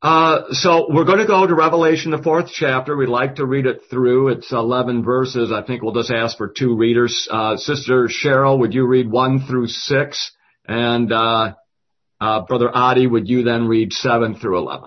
So we're going to go to Revelation, the 4th chapter. We'd like to read it through. It's 11 verses. I think we'll just ask for 2 readers. Sister Cheryl, would you read 1 through 6? And Brother Adi, would you then read 7 through 11?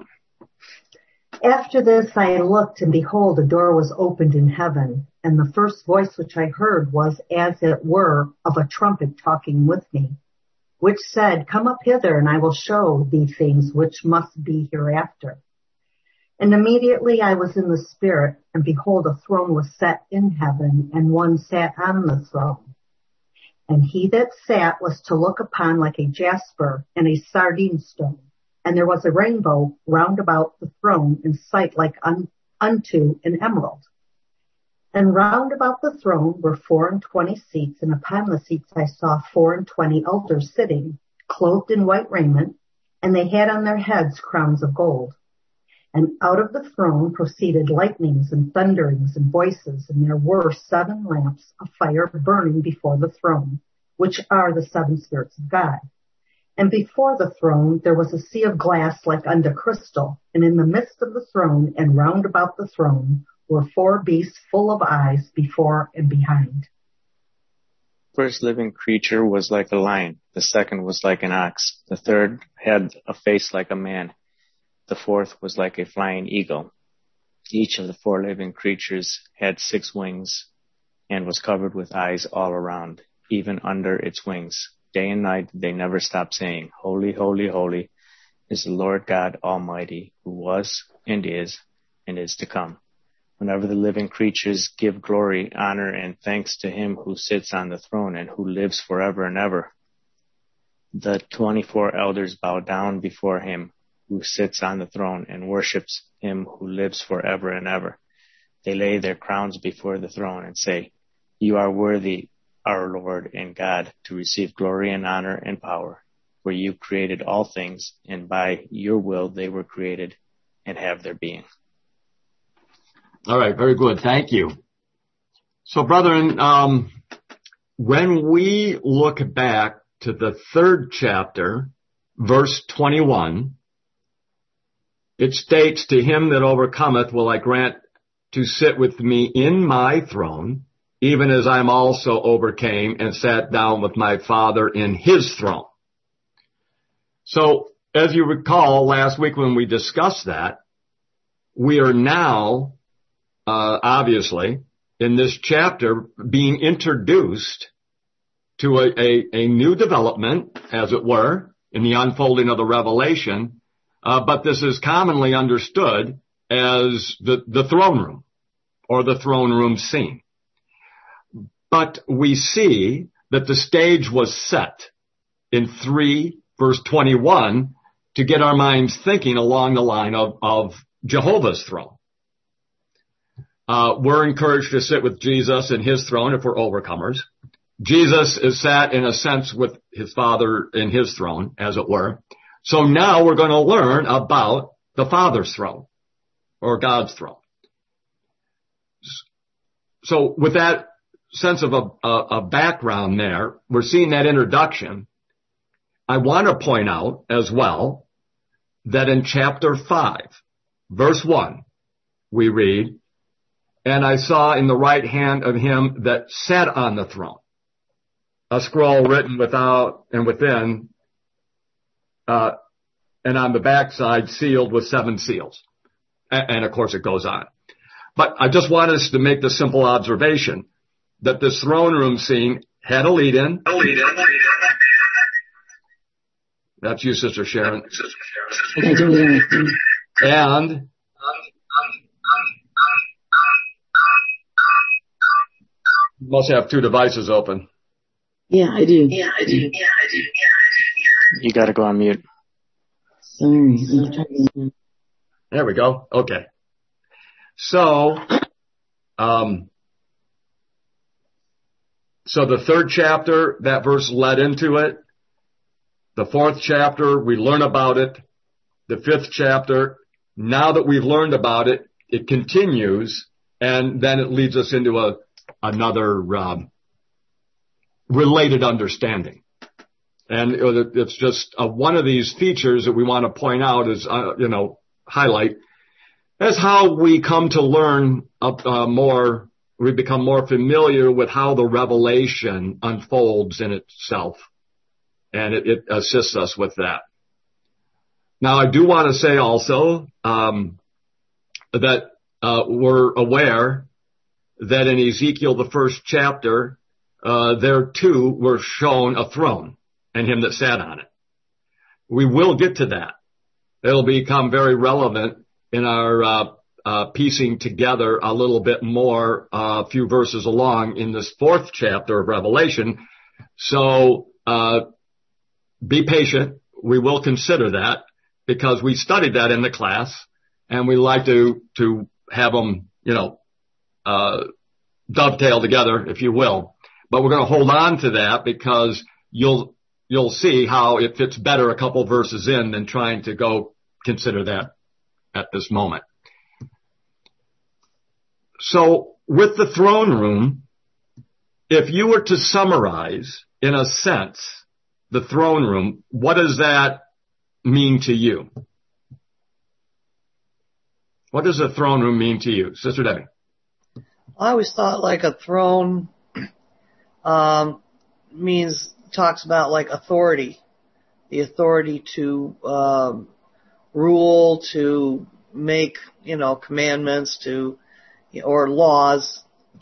After this I looked, and behold, a door was opened in heaven, and the first voice which I heard was as it were of a trumpet talking with me, which said, Come up hither, and I will show thee things which must be hereafter. And immediately I was in the Spirit, and behold, a throne was set in heaven, and one sat on the throne. And he that sat was to look upon like a jasper and a sardine stone. And there was a rainbow round about the throne in sight like unto an emerald. And round about the throne were 24 seats, and upon the seats I saw 24 elders sitting, clothed in white raiment, and they had on their heads crowns of gold. And out of the throne proceeded lightnings and thunderings and voices, and there were 7 lamps of fire burning before the throne, which are the 7 spirits of God. And before the throne there was a sea of glass like unto crystal, and in the midst of the throne and round about the throne were 4 beasts full of eyes before and behind. First living creature was like a lion, the second was like an ox, the third had a face like a man, the fourth was like a flying eagle. Each of the 4 living creatures had 6 wings and was covered with eyes all around, even under its wings. Day and night they never stopped saying, Holy, holy, holy is the Lord God Almighty, who was and is to come. Whenever the living creatures give glory, honor, and thanks to him who sits on the throne and who lives forever and ever. The 24 elders bow down before him who sits on the throne and worships him who lives forever and ever. They lay their crowns before the throne and say, You are worthy, our Lord and God, to receive glory and honor and power, for you created all things, and by your will they were created and have their being. All right, very good. Thank you. So, brethren, when we look back to the 3rd chapter, verse 21, it states, To him that overcometh will I grant to sit with me in my throne, even as I also overcame and sat down with my Father in his throne. So, as you recall, last week when we discussed that, we are now, obviously, in this chapter being introduced to a new development, as it were, in the unfolding of the revelation, but this is commonly understood as the throne room, or the throne room scene. But we see that the stage was set in 3 verse 21 to get our minds thinking along the line of Jehovah's throne. We're encouraged to sit with Jesus in his throne if we're overcomers. Jesus is sat in a sense with his Father in his throne, as it were. So now we're going to learn about the Father's throne, or God's throne. So with that sense of a background there, we're seeing that introduction. I want to point out as well that in chapter 5, verse 1, we read, And I saw in the right hand of him that sat on the throne a scroll written without and within, and on the backside sealed with 7 seals. And of course it goes on. But I just want us to make the simple observation that this throne room scene had a lead-in. That's you, Sister Sharon. And you must have 2 devices open. Yeah, I do. You got to go on mute. Sorry, I'm trying. There we go. Okay. So the 3rd chapter, that verse led into it. The 4th chapter, we learn about it. The 5th chapter, now that we've learned about it, it continues, and then it leads us into another related understanding. And it's just one of these features that we want to point out is, highlight is how we come to learn more. We become more familiar with how the revelation unfolds in itself, and it assists us with that. Now, I do want to say also that we're aware that in Ezekiel, the first chapter, there too were shown a throne and him that sat on it. We will get to that. It'll become very relevant in our piecing together a little bit more, a few verses along in this fourth chapter of Revelation. So be patient. We will consider that because we studied that in the class, and we like to have them, dovetail together, if you will. But we're going to hold on to that because you'll see how it fits better a couple verses in than trying to go consider that at this moment. So with the throne room, if you were to summarize, in a sense, the throne room, what does that mean to you? What does a throne room mean to you, Sister Debbie? I always thought like a throne talks about like authority, the authority to rule, to make, commandments, or laws,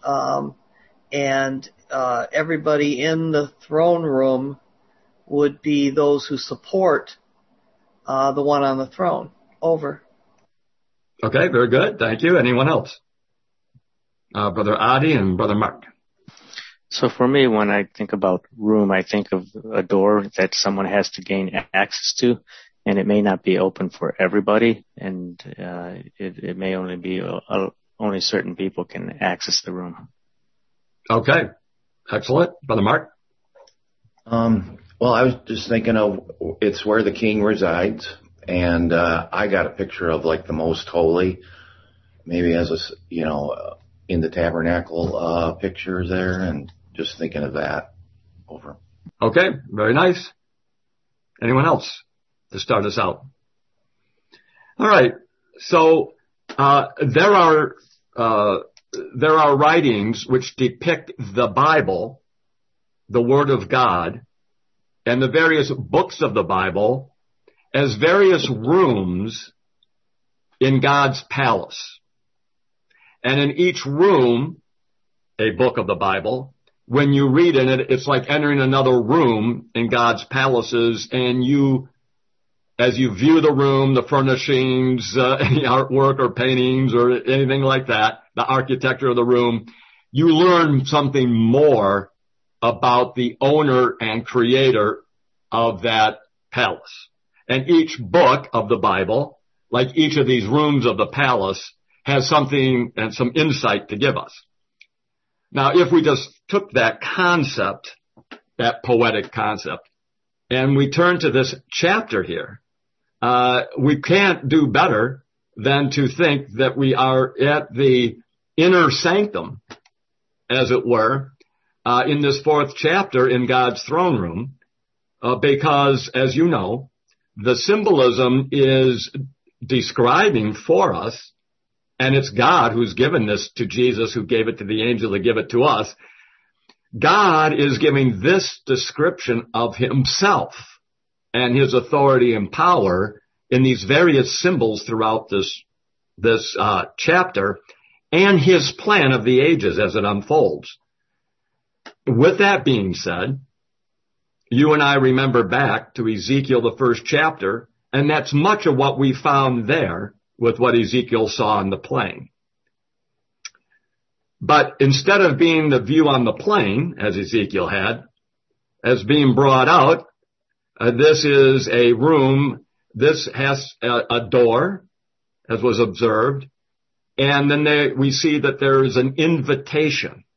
and everybody in the throne room would be those who support the one on the throne. Over. Okay, very good. Thank you. Anyone else? Brother Adi and Brother Mark. So for me, when I think about room, I think of a door that someone has to gain access to, and it may not be open for everybody, and it may only be only certain people can access the room. Okay, excellent. Brother Mark? Well, I was just thinking of it's where the king resides, and I got a picture of like the most holy, maybe as in the tabernacle pictures there, and just thinking of that. Over. Okay, very nice. Anyone else to start us out? All right. So there are writings which depict the Bible, the Word of God, and the various books of the Bible as various rooms in God's palace. And in each room, a book of the Bible, when you read in it, it's like entering another room in God's palaces, and as you view the room, the furnishings, any artwork or paintings or anything like that, the architecture of the room, you learn something more about the owner and creator of that palace. And each book of the Bible, like each of these rooms of the palace, has something and some insight to give us. Now, if we just took that concept, that poetic concept, and we turn to this chapter here, we can't do better than to think that we are at the inner sanctum, as it were, in this fourth chapter in God's throne room, because, as you know, the symbolism is describing for us, and it's God who's given this to Jesus, who gave it to the angel to give it to us. God is giving this description of himself and his authority and power in these various symbols throughout this chapter, and his plan of the ages as it unfolds. With that being said, you and I remember back to Ezekiel, the first chapter, and that's much of what we found there with what Ezekiel saw on the plain. But instead of being the view on the plain, as Ezekiel had, as being brought out, this is a room, this has a door, as was observed, and then we see that there is an invitation.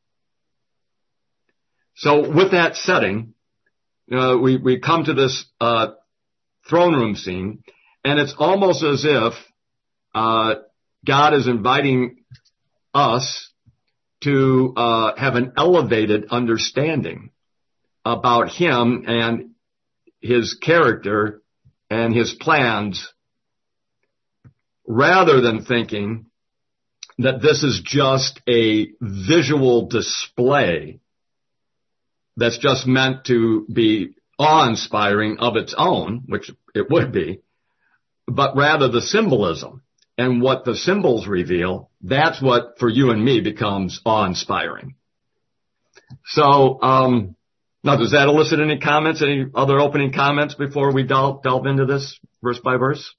So with that setting, we come to this throne room scene, and it's almost as if God is inviting us to have an elevated understanding about him and his character and his plans rather than thinking that this is just a visual display that's just meant to be awe-inspiring of its own, which it would be, but rather the symbolism and what the symbols reveal, that's what for you and me becomes awe-inspiring. So, now does that elicit any comments, any other opening comments before we delve into this verse by verse?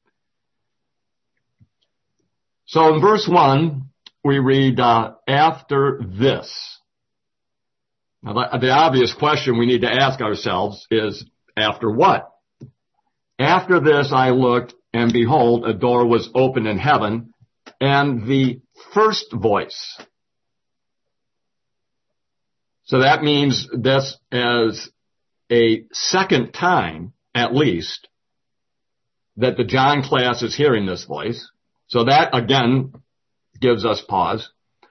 So in verse 1, we read, after this. Now, the obvious question we need to ask ourselves is, after what? After this I looked, and behold, a door was opened in heaven, and the first voice. So that means this as a second time, at least, that the John class is hearing this voice. So that, again, gives us pause.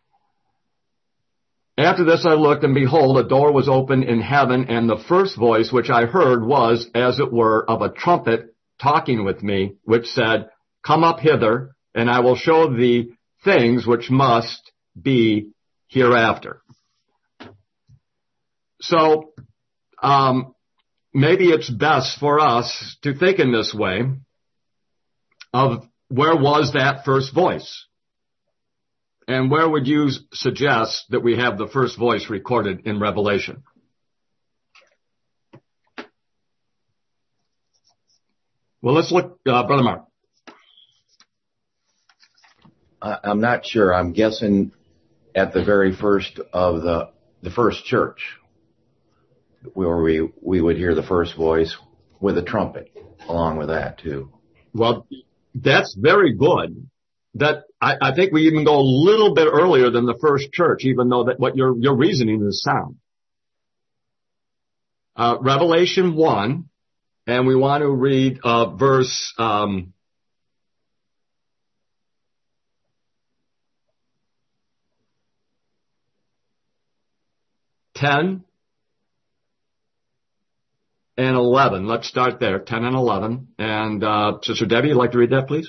After this I looked, and behold, a door was opened in heaven, and the first voice which I heard was, as it were, of a trumpet talking with me, which said, come up hither, and I will show thee things which must be hereafter. So, maybe it's best for us to think in this way of where was that first voice? And where would you suggest that we have the first voice recorded in Revelation? Well, let's look, Brother Mark. I'm not sure. I'm guessing at the very first of the first church, where we would hear the first voice with a trumpet along with that too. Well, that's very good. That I think we even go a little bit earlier than the first church, even though that what your reasoning is sound. Revelation 1, and we want to read verse 10 and 11. Let's start there, 10 and 11. And Sister Debbie, you'd like to read that, please?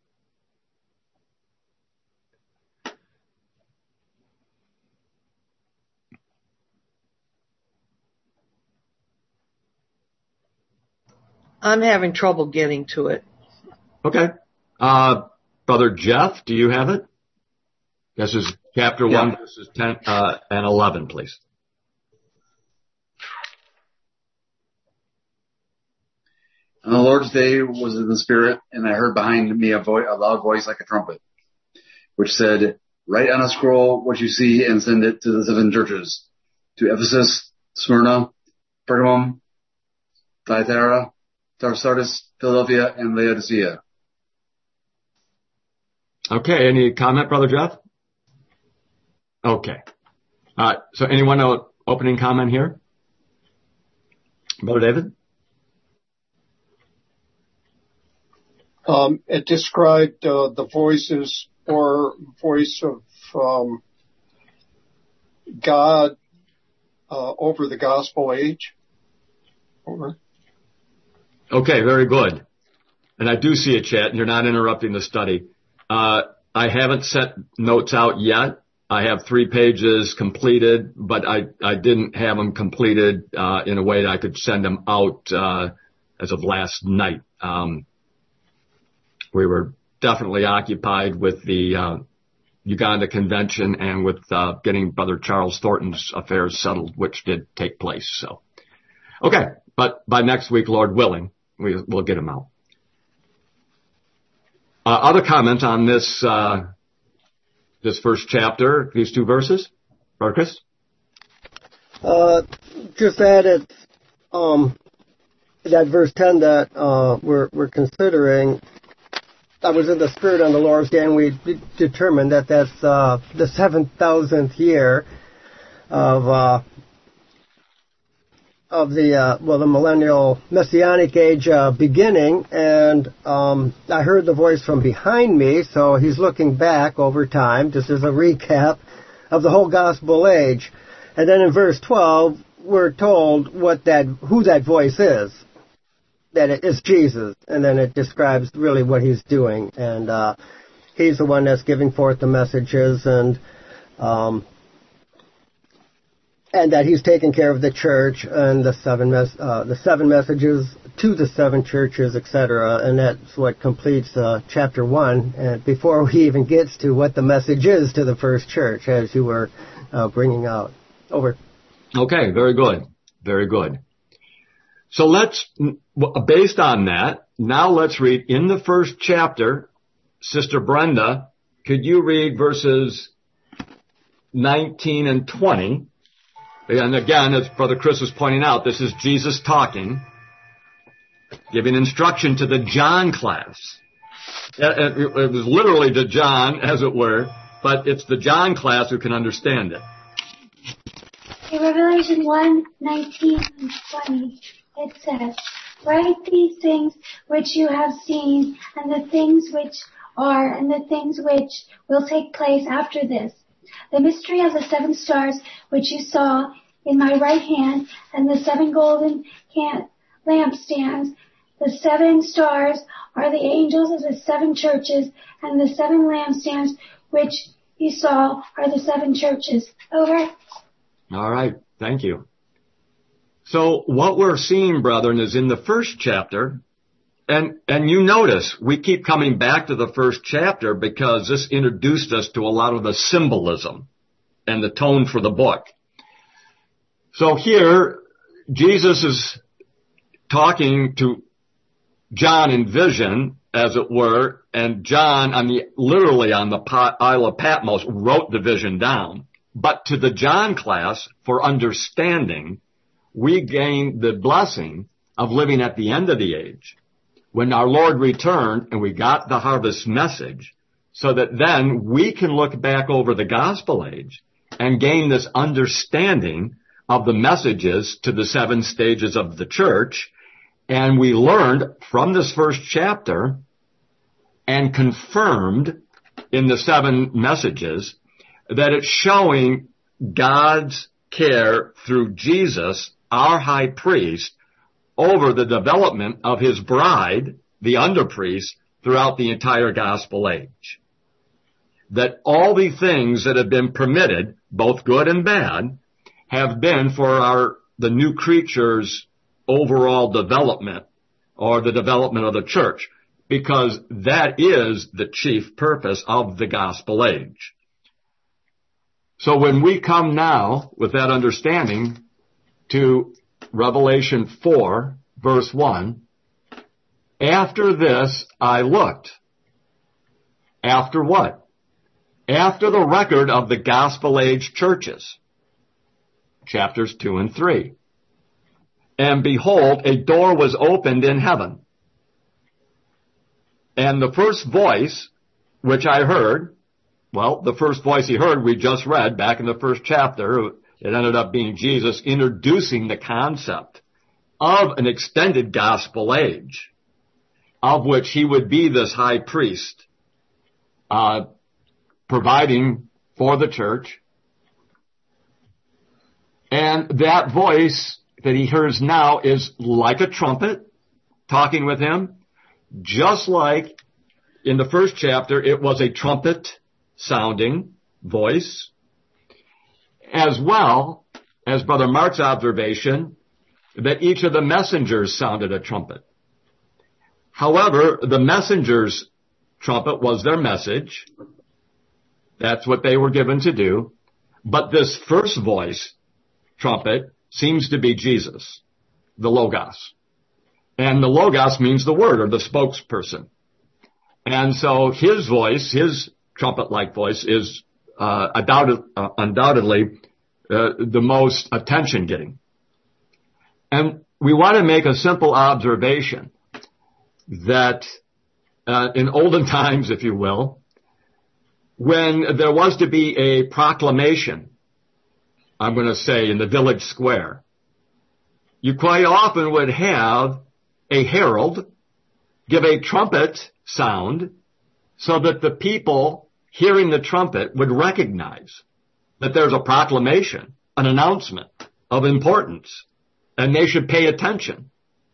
I'm having trouble getting to it. Okay. Brother Jeff, do you have it? This is chapter 1, verses 10 and 11, please. On the Lord's day was in the Spirit, and I heard behind me a loud voice like a trumpet, which said, write on a scroll what you see and send it to the 7 churches, to Ephesus, Smyrna, Pergamum, Thyatira, Sardis, Philadelphia, and Laodicea. Okay, any comment, Brother Jeff? Okay. So anyone opening comment here? Brother David? It described the voices or voice of God over the gospel age. Over. Okay, very good. And I do see a chat, and you're not interrupting the study. I haven't sent notes out yet. I have 3 pages completed, but I didn't have them completed in a way that I could send them out as of last night. We were definitely occupied with the Uganda Convention and with getting Brother Charles Thornton's affairs settled, which did take place. So, okay, but by next week, Lord willing, we'll get them out. Other comments on this this first chapter, these 2 verses, Brother Chris? Just added that verse 10 that we're considering. I was in the Spirit on the Lord's Day, and we determined that that's the 7,000th year of the millennial messianic age beginning, and I heard the voice from behind me, so he's looking back over time, just as a recap of the whole gospel age. And then in verse 12, we're told who that voice is. that it is Jesus, and then it describes really what he's doing, and he's the one that's giving forth the messages, and that he's taking care of the church and the seven messages to the seven churches, etc. And that's what completes chapter 1. And before he even gets to what the message is to the first church, as you were bringing out. Over. Okay, very good, very good. So based on that, now let's read in the first chapter. Sister Brenda, could you read verses 19 and 20? And again, as Brother Chris was pointing out, this is Jesus talking, giving instruction to the John class. It was literally to John, as it were, but it's the John class who can understand it. In Revelation 1:19 and 20, it says, "Write these things which you have seen, and the things which are, and the things which will take place after this. The mystery of the 7 stars which you saw in my right hand, and the 7 golden lampstands. The 7 stars are the angels of the 7 churches, and the 7 lampstands which you saw are the 7 churches." Over. All right, thank you. So what we're seeing, brethren, is in the first chapter, and you notice we keep coming back to the first chapter because this introduced us to a lot of the symbolism and the tone for the book. So here, Jesus is talking to John in vision, as it were, and John, literally on the Isle of Patmos, wrote the vision down. But to the John class, for understanding, we gain the blessing of living at the end of the age, when our Lord returned and we got the harvest message, so that then we can look back over the gospel age and gain this understanding of the messages to the 7 stages of the church. And we learned from this first chapter and confirmed in the 7 messages that it's showing God's care through Jesus, our high priest, over the development of his bride, the underpriest, throughout the entire gospel age. That all the things that have been permitted, both good and bad, have been for the new creature's overall development, or the development of the church, because that is the chief purpose of the gospel age. So when we come now with that understanding to Revelation 4, verse 1, after this I looked. After what? After the record of the gospel age churches. Chapters 2 and 3. And behold, a door was opened in heaven. And the first voice, which I heard, well, the first voice he heard, we just read back in the first chapter. It ended up being Jesus introducing the concept of an extended gospel age, of which he would be this high priest, providing for the church. And that voice that he hears now is like a trumpet talking with him, just like in the first chapter it was a trumpet sounding voice, as well as Brother Mark's observation that each of the messengers sounded a trumpet. However, the messenger's trumpet was their message. That's what they were given to do. But this first voice trumpet seems to be Jesus, the Logos. And the Logos means the word, or the spokesperson. And so his voice, his trumpet-like voice, is undoubtedly the most attention-getting. And we want to make a simple observation that in olden times, if you will, when there was to be a proclamation, I'm going to say in the village square, you quite often would have a herald give a trumpet sound so that the people hearing the trumpet would recognize that there's a proclamation, an announcement of importance, and they should pay attention.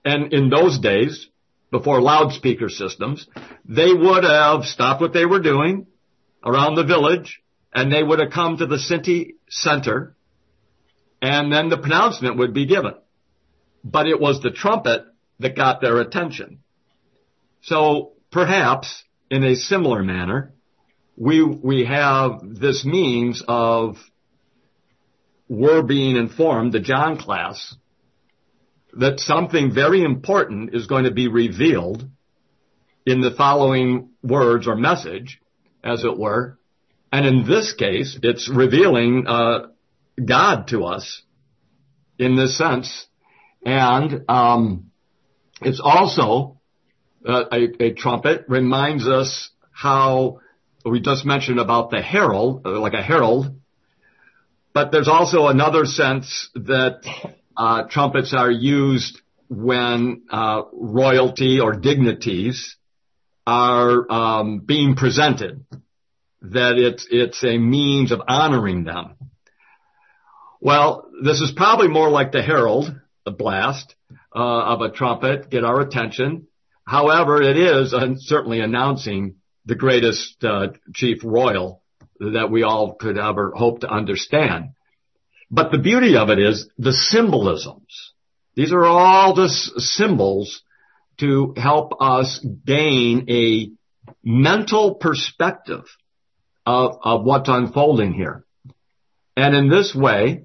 And in those days, before loudspeaker systems, they would have stopped what they were doing around the village, and they would have come to the city center, and then the pronouncement would be given. But it was the trumpet that got their attention. So perhaps in a similar manner, we have this means of we're being informed, the John class, that something very important is going to be revealed in the following words or message, as it were. And in this case, it's revealing God to us in this sense. And it's also a trumpet reminds us how we just mentioned about the herald, like a herald. But there's also another sense that trumpets are used when royalty or dignities are being presented, that it's a means of honoring them. Well, this is probably more like the herald, the blast of a trumpet, get our attention. However, it is certainly announcing the greatest chief royal that we all could ever hope to understand. But the beauty of it is the symbolisms. These are all just symbols to help us gain a mental perspective of what's unfolding here. And in this way,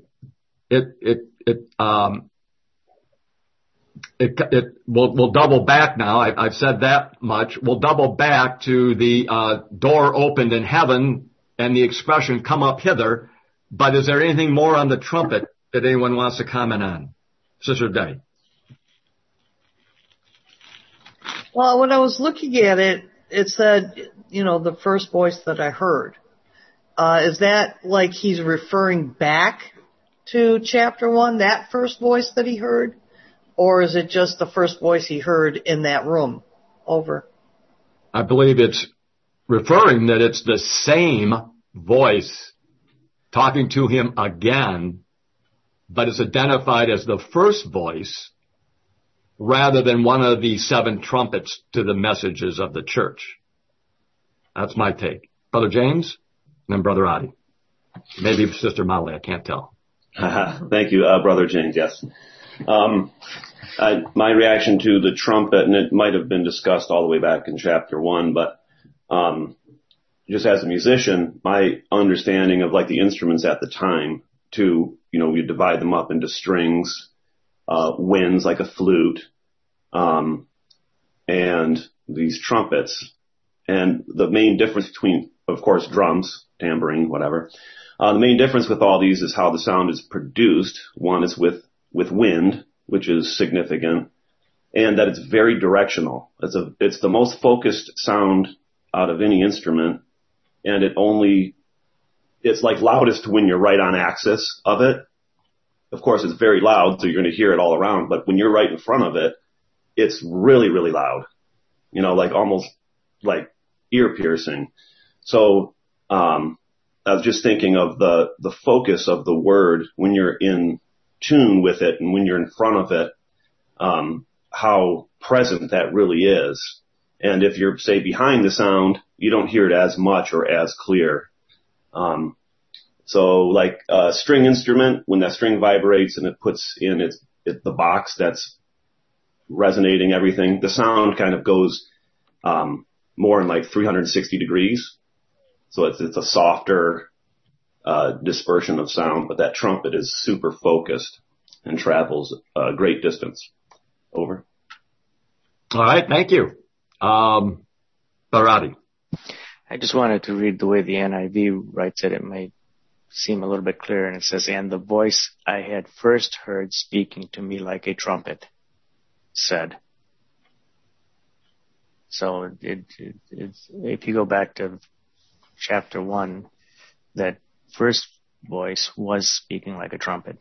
we'll double back now. I've said that much. We'll double back to the door opened in heaven and the expression come up hither. But is there anything more on the trumpet that anyone wants to comment on? Sister Debbie. Well, when I was looking at it, it said, the first voice that I heard. Is that like he's referring back to chapter 1, that first voice that he heard? Or is it just the first voice he heard in that room? Over. I believe it's referring that it's the same voice talking to him again, but it's identified as the first voice rather than one of the 7 trumpets to the messages of the church. That's my take. Brother James, and then Brother Adi. Maybe Sister Molly, I can't tell. Thank you, Brother James, yes. My reaction to the trumpet, and it might have been discussed all the way back in chapter 1, but just as a musician, my understanding of like the instruments at the time we divide them up into strings, winds like a flute, and these trumpets. And the main difference between, of course, drums, tambourine, whatever. The main difference with all these is how the sound is produced. One is with wind, which is significant, and that it's very directional. It's the most focused sound out of any instrument, and it's like loudest when you're right on axis of it. Of course, it's very loud, so you're going to hear it all around, but when you're right in front of it, it's really, really loud. Like almost like ear piercing. So, I was just thinking of the focus of the word when you're in tune with it and when you're in front of it, how present that really is. And if you're, say, behind the sound, you don't hear it as much or as clear. So like a string instrument, when that string vibrates and it puts in the box that's resonating everything, the sound kind of goes more in like 360 degrees. So it's a softer dispersion of sound, but that trumpet is super focused and travels a great distance. Over. All right, thank you. Barati. I just wanted to read the way the NIV writes it. It may seem a little bit clearer, and it says, "And the voice I had first heard speaking to me like a trumpet said." So if you go back to chapter 1, that first voice was speaking like a trumpet.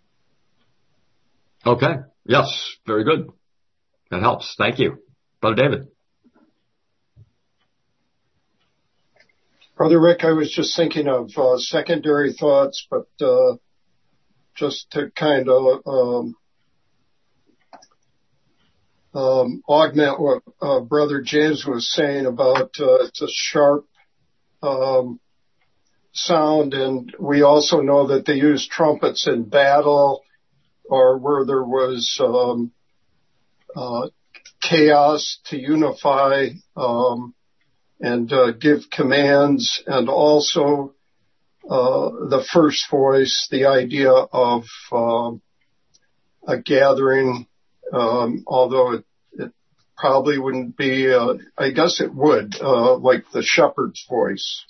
Okay. Yes. Very good. That helps. Thank you. Brother David. Brother Rick, I was just thinking of secondary thoughts, but just to kind of augment what Brother James was saying about it's a sharp sound, and we also know that they use trumpets in battle or where there was chaos to unify and give commands, and also the first voice, the idea of a gathering, although it probably wouldn't be, I guess it would, like the shepherd's voice.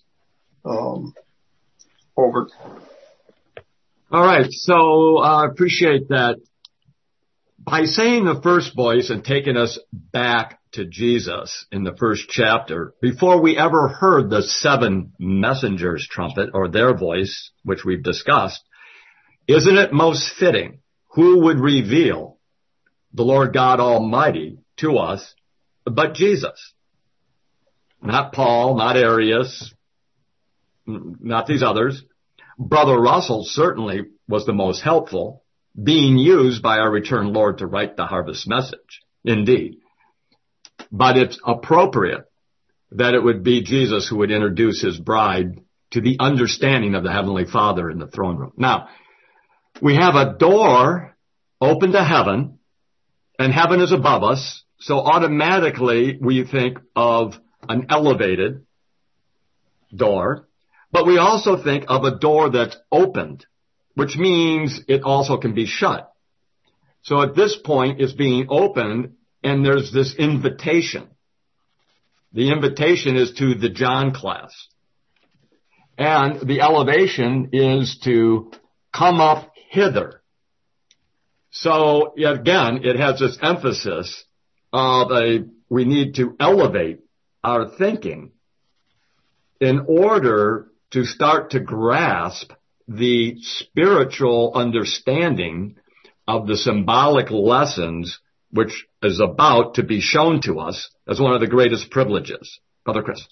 Over. All right, so I appreciate that. By saying the first voice and taking us back to Jesus in the first chapter, before we ever heard the 7 messengers' trumpet or their voice, which we've discussed, isn't it most fitting who would reveal the Lord God Almighty to us but Jesus? Not Paul, not Arius, not these others. Brother Russell certainly was the most helpful, being used by our returned Lord to write the harvest message, indeed. But it's appropriate that it would be Jesus who would introduce his bride to the understanding of the Heavenly Father in the throne room. Now, we have a door open to heaven, and heaven is above us, so automatically we think of an elevated door. But we also think of a door that's opened, which means it also can be shut. So at this point, it's being opened, and there's this invitation. The invitation is to the John class. And the elevation is to come up hither. So again, it has this emphasis of we need to elevate our thinking in order to start to grasp the spiritual understanding of the symbolic lessons which is about to be shown to us as one of the greatest privileges. Brother Chris.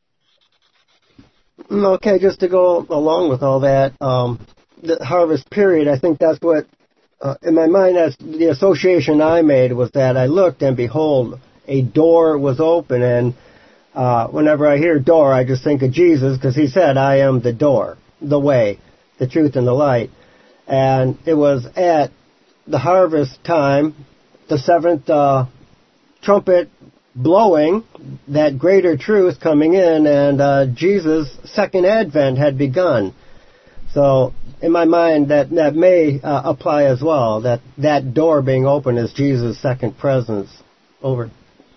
Okay, just to go along with all that, the harvest period, I think that's what, in my mind, that's the association I made was that I looked and behold, a door was open, and whenever I hear door, I just think of Jesus, because he said, I am the door, the way, the truth, and the light. And it was at the harvest time, the 7th trumpet blowing, that greater truth coming in, and Jesus' second advent had begun. So in my mind, that may apply as well, that door being open is Jesus' second presence. Over.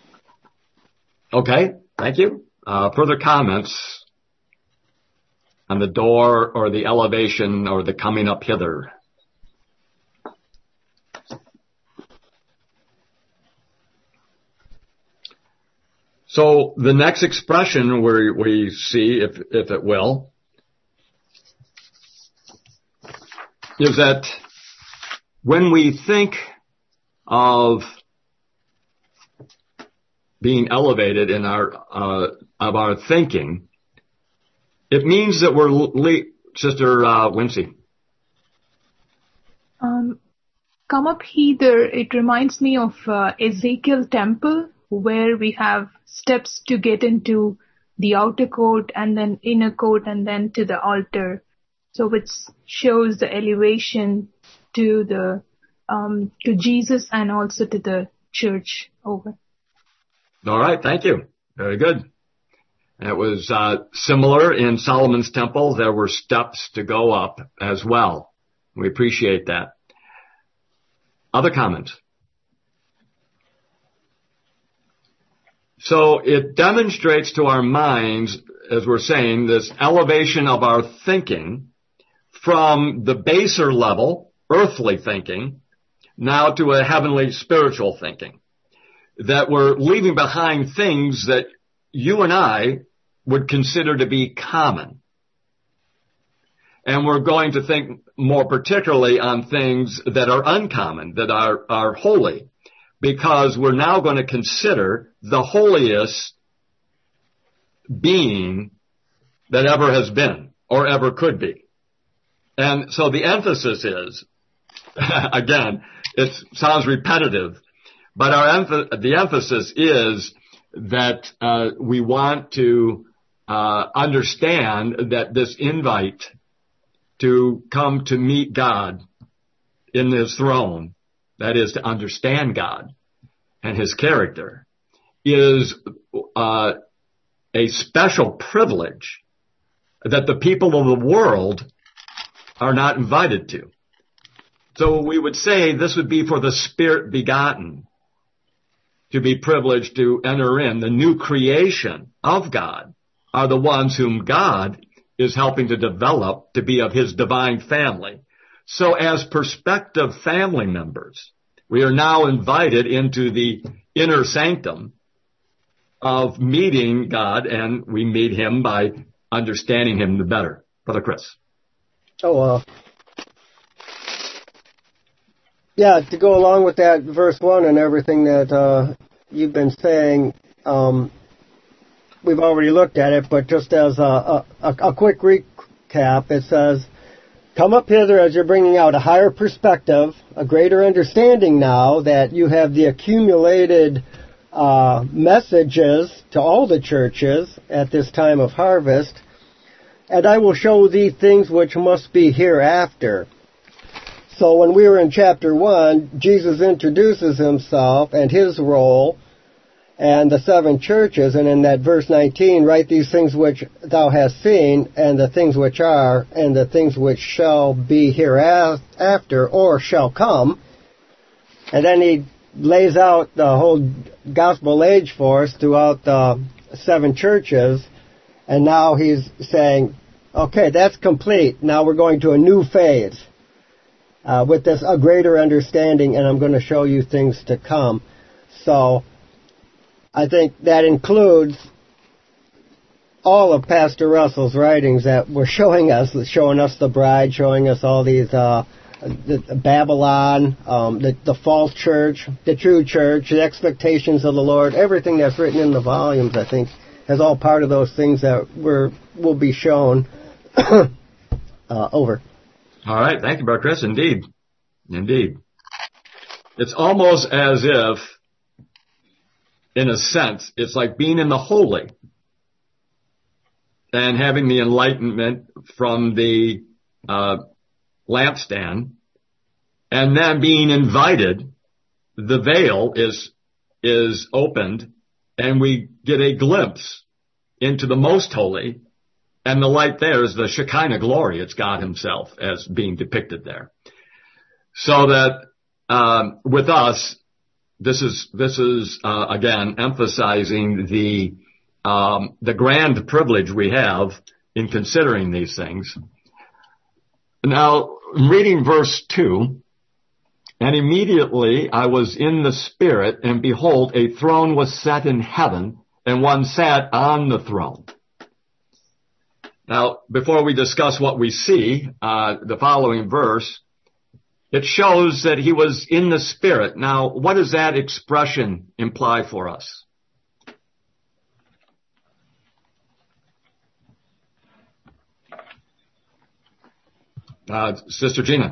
Okay. Thank you. Further comments on the door or the elevation or the coming up hither? So the next expression we see, if it will, is that when we think of being elevated in of our thinking, it means that we're Sister Wincy. Come up hither. It reminds me of Ezekiel temple, where we have steps to get into the outer court and then inner court and then to the altar. So which shows the elevation to the to Jesus and also to the church. Over. All right, thank you. Very good. It was similar in Solomon's temple. There were steps to go up as well. We appreciate that. Other comments? So it demonstrates to our minds, as we're saying, this elevation of our thinking from the baser level, earthly thinking, now to a heavenly spiritual thinking. That we're leaving behind things that you and I would consider to be common. And we're going to think more particularly on things that are uncommon, that are holy, because we're now going to consider the holiest being that ever has been or ever could be. And so the emphasis is, again, it sounds repetitive, But the emphasis is that we want to understand that this invite to come to meet God in His throne, that is to understand God and His character, is a special privilege that the people of the world are not invited to. So we would say this would be for the Spirit begotten to be privileged to enter in. The new creation of God are the ones whom God is helping to develop to be of His divine family. So as prospective family members, we are now invited into the inner sanctum of meeting God, and we meet Him by understanding Him the better. Brother Chris. Oh, yeah, to go along with that verse 1 and everything that you've been saying, we've already looked at it, but just as a quick recap, it says, come up hither as you're bringing out a higher perspective, a greater understanding now that you have the accumulated messages to all the churches at this time of harvest, and I will show thee things which must be hereafter. So when we were in chapter 1, Jesus introduces Himself and His role and the 7 churches, and in that verse 19, write these things which thou hast seen, and the things which are, and the things which shall be hereafter, or shall come. And then He lays out the whole gospel age for us throughout the 7 churches, and now He's saying, okay, that's complete. Now we're going to a new phase with this a greater understanding, and I'm going to show you things to come. So I think that includes all of Pastor Russell's writings that were showing us the bride, showing us all these the Babylon, the false church, the true church, the expectations of the Lord, everything that's written in the volumes, I think, is all part of those things that will be shown over. All right. Thank you, Brother Chris. Indeed. It's almost as if, in a sense, it's like being in the holy and having the enlightenment from the lampstand, and then being invited. The veil is opened, and we get a glimpse into the most holy, and the light there is the Shekinah glory. It's God Himself as being depicted there. So that with us, this is again emphasizing the grand privilege we have in considering these things. Now, reading verse 2, and immediately I was in the Spirit, and behold, a throne was set in heaven, and one sat on the throne. Now, before we discuss what we see, the following verse, it shows that He was in the Spirit. Now, what does that expression imply for us? Sister Gina.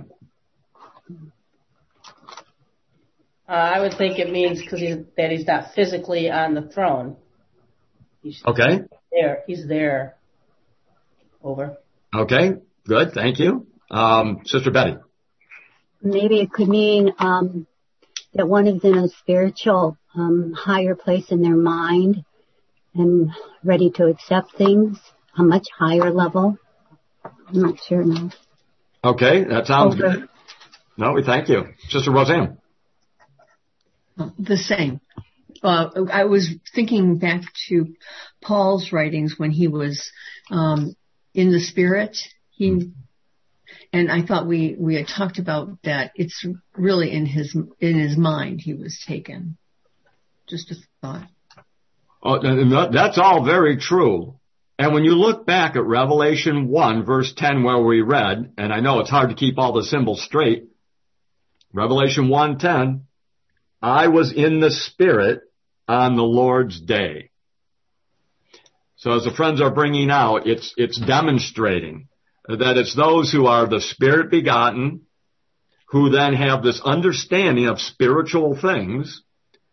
I would think it means that He's not physically on the throne. Okay. He's there. Over. Okay, good. Thank you. Sister Betty. Maybe it could mean that one is in a spiritual higher place in their mind and ready to accept things, a much higher level. I'm not sure now. Okay, that sounds good. No, we thank you. Sister Roseanne. The same. I was thinking back to Paul's writings when he was in the Spirit. And I thought we had talked about that. It's really in his mind he was taken. Just a thought. Oh, that's all very true. And when you look back at Revelation 1, verse 10, where we read, and I know it's hard to keep all the symbols straight, Revelation 1:10, I was in the Spirit on the Lord's day. So as the friends are bringing out, it's demonstrating that it's those who are the Spirit begotten, who then have this understanding of spiritual things,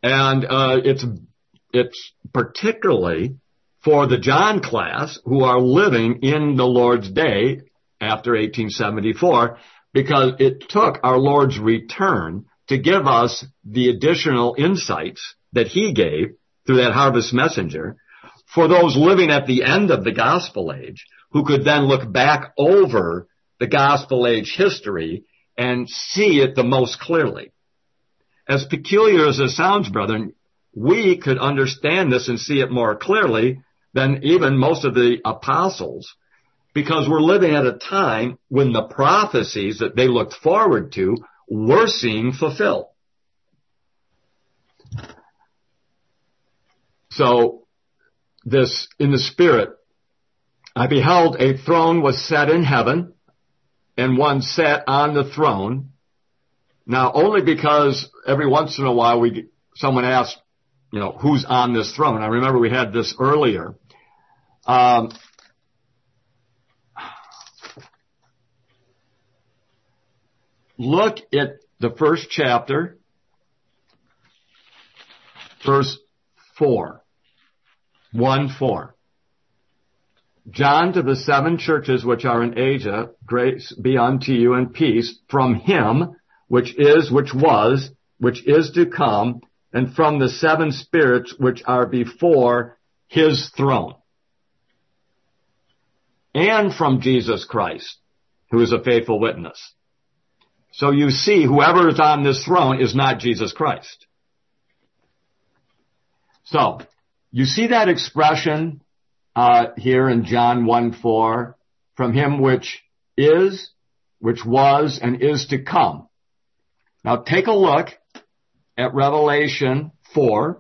And it's particularly for the John class who are living in the Lord's day after 1874, because it took our Lord's return to give us the additional insights that he gave through that harvest messenger for those living at the end of the gospel age, who could then look back over the gospel age history and see it the most clearly. As peculiar as it sounds, brethren, we could understand this and see it more clearly than even most of the apostles, because we're living at a time when the prophecies that they looked forward to were seeing fulfilled. So, this, in the Spirit, I beheld a throne was set in heaven, and one sat on the throne. Now, only because every once in a while someone asks, who's on this throne? I remember we had this earlier. Look at the first chapter, verse 4. 1:4. John, to the 7 churches which are in Asia, grace be unto you and peace from him, which is, which was, which is to come, and from the 7 spirits which are before his throne, and from Jesus Christ, who is a faithful witness. So you see, whoever is on this throne is not Jesus Christ. So, you see that expression here in John 1:4, from him which is, which was, and is to come. Now take a look at Revelation 4,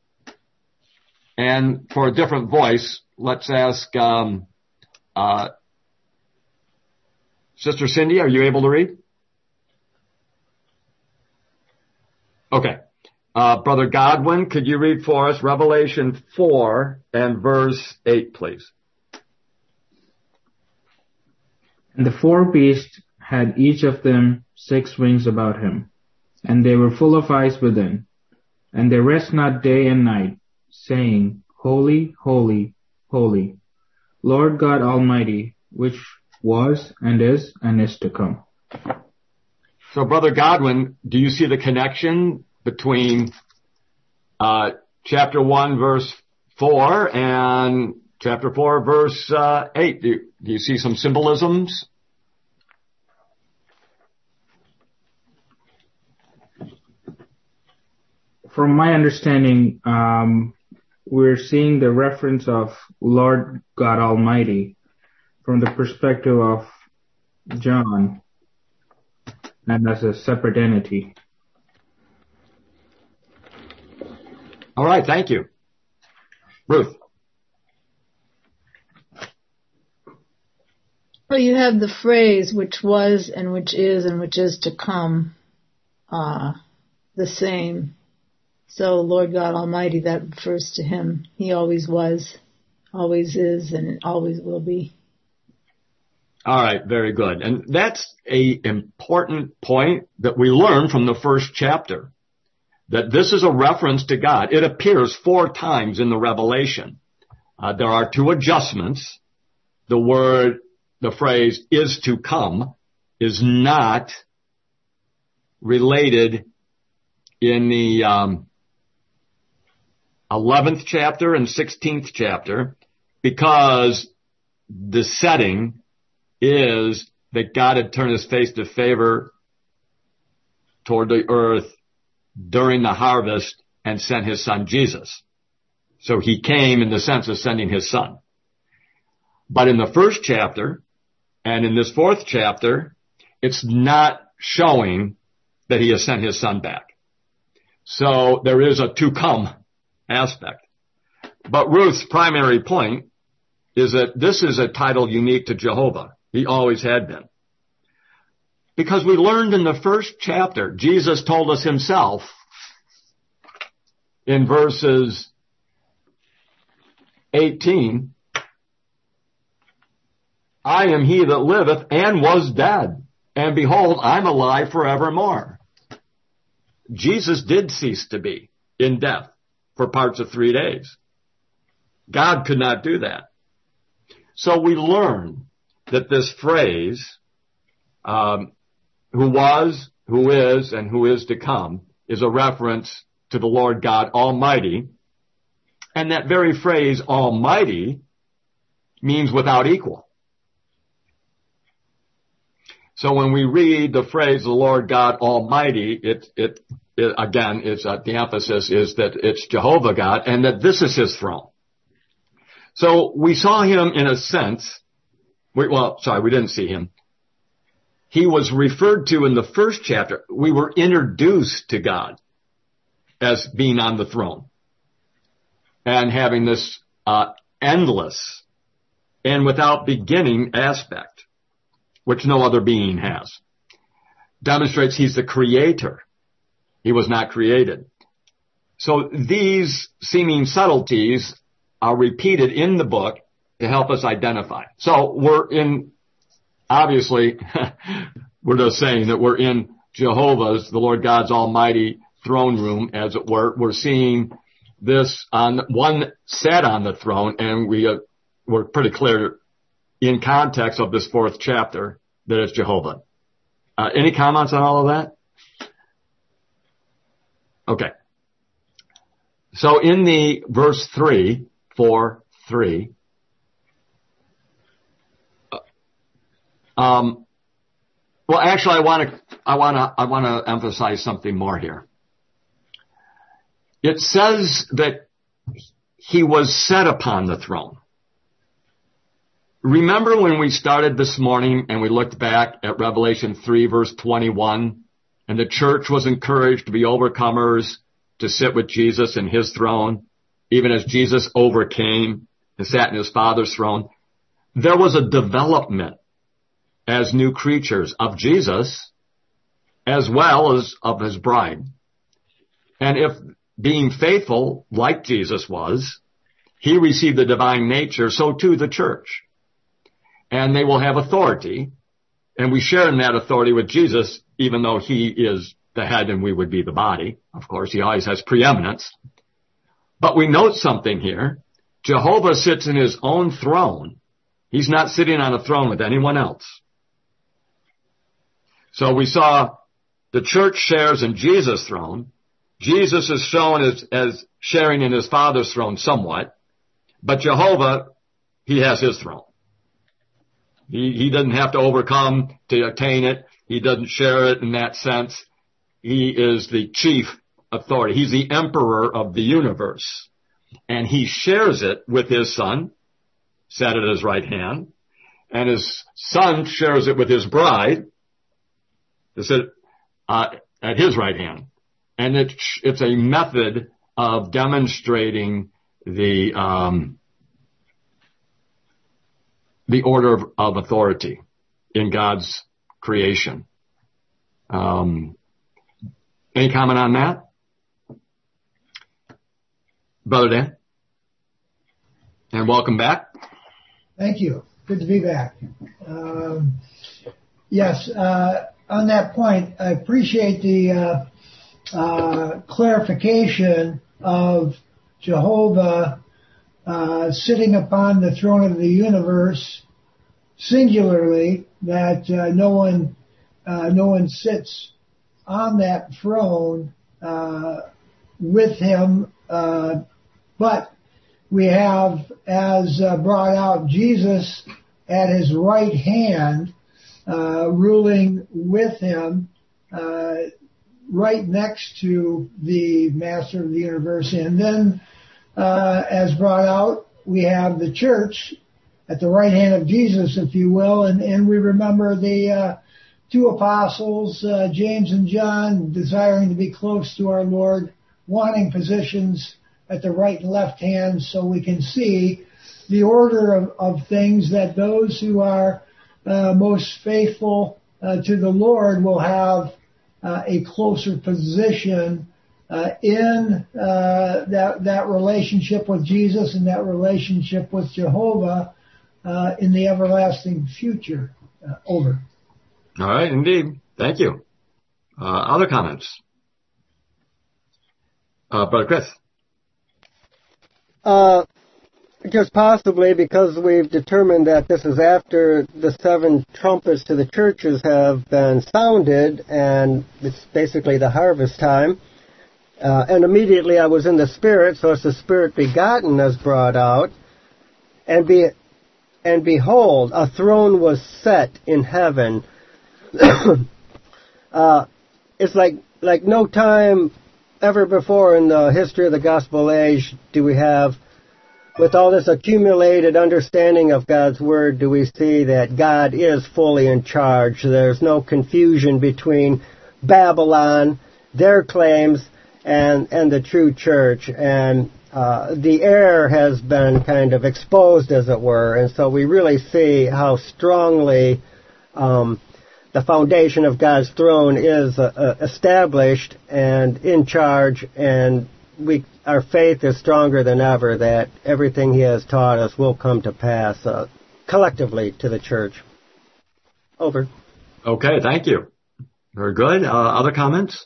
and for a different voice, let's ask Sister Cindy, are you able to read? Okay. Brother Godwin, could you read for us Revelation 4 and verse 8, please? And the 4 beasts had each of them 6 wings about him, and they were full of eyes within, and they rest not day and night, saying, Holy, holy, holy, Lord God Almighty, which was and is to come. So, Brother Godwin, do you see the connection between chapter 1, verse 4 and chapter 4, verse 8? Do you see some symbolisms? From my understanding, we're seeing the reference of Lord God Almighty from the perspective of John and as a separate entity. All right, thank you. Ruth. Well, you have the phrase which was and which is to come, the same. So Lord God Almighty, that refers to him. He always was, always is, and always will be. All right, very good. And that's an important point that we learn from the first chapter, that this is a reference to God. It appears 4 times in the Revelation. There are 2 adjustments. The phrase is to come is not related in the 11th chapter and 16th chapter, because the setting is that God had turned his face to favor toward the earth during the harvest and sent his son Jesus. So he came in the sense of sending his son. But in the first chapter and in this 4th chapter, it's not showing that he has sent his son back. So there is a to come aspect. But Ruth's primary point is that this is a title unique to Jehovah. He always had been. Because we learned in the first chapter, Jesus told us himself in verses 18, I am he that liveth and was dead, and behold, I'm alive forevermore. Jesus did cease to be in death for parts of 3 days. God could not do that. So we learn that this phrase, who was, who is, and who is to come, is a reference to the Lord God Almighty. And that very phrase, Almighty, means without equal. So when we read the phrase, the Lord God Almighty, again, the emphasis is that it's Jehovah God and that this is his throne. So we saw him in a sense, we didn't see him. He was referred to in the first chapter. We were introduced to God as being on the throne and having this endless and without beginning aspect, which no other being has. Demonstrates he's the creator. He was not created. So these seeming subtleties are repeated in the book to help us identify. So obviously, we're just saying that we're in Jehovah's, the Lord God's almighty throne room, as it were. We're seeing this on one sat on the throne, and we're pretty clear in context of this 4th chapter that it's Jehovah. Any comments on all of that? Okay. So in the verse 3, 4:3. Well, actually, I want to emphasize something more here. It says that he was set upon the throne. Remember when we started this morning and we looked back at Revelation 3, verse 21, and the church was encouraged to be overcomers, to sit with Jesus in his throne, even as Jesus overcame and sat in his Father's throne. There was a development as new creatures of Jesus as well as of his bride. And if being faithful, like Jesus was, he received the divine nature, so too the church. And they will have authority, and we share in that authority with Jesus, even though he is the head and we would be the body. Of course, he always has preeminence. But we note something here. Jehovah sits in his own throne. He's not sitting on a throne with anyone else. So we saw the church shares in Jesus' throne. Jesus is shown as sharing in his Father's throne somewhat. But Jehovah, he has his throne. He doesn't have to overcome to attain it. He doesn't share it in that sense. He is the chief authority. He's the emperor of the universe. And he shares it with his Son, sat at his right hand. And his Son shares it with his bride, to sit at his right hand. And it's a method of demonstrating the order of authority in God's creation. Any comment on that? Brother Dan? And welcome back. Thank you. Good to be back. Yes, on that point, I appreciate the clarification of Jehovah sitting upon the throne of the universe singularly, that no one sits on that throne with him, but we have, as brought out, Jesus at his right hand, ruling with him, right next to the Master of the universe. And then, as brought out, we have the church at the right hand of Jesus, if you will, and we remember the two apostles, James and John, desiring to be close to our Lord, wanting positions at the right and left hand, so we can see the order of things, that those who are most faithful to the Lord will have a closer position in that relationship with Jesus and that relationship with Jehovah in the everlasting future. Over. All right, indeed. Thank you. Other comments? Brother Chris. Just possibly because we've determined that this is after the 7 trumpets to the churches have been sounded, and it's basically the harvest time. And immediately I was in the Spirit, so it's the Spirit begotten as brought out. And behold, a throne was set in heaven. It's like no time ever before in the history of the gospel age do we have, with all this accumulated understanding of God's Word, do we see that God is fully in charge. There's no confusion between Babylon, their claims, and the true church. And the error has been kind of exposed, as it were. And so we really see how strongly the foundation of God's throne is established and in charge, and our faith is stronger than ever that everything He has taught us will come to pass collectively to the church. Over. Okay, thank you. Very good. Other comments?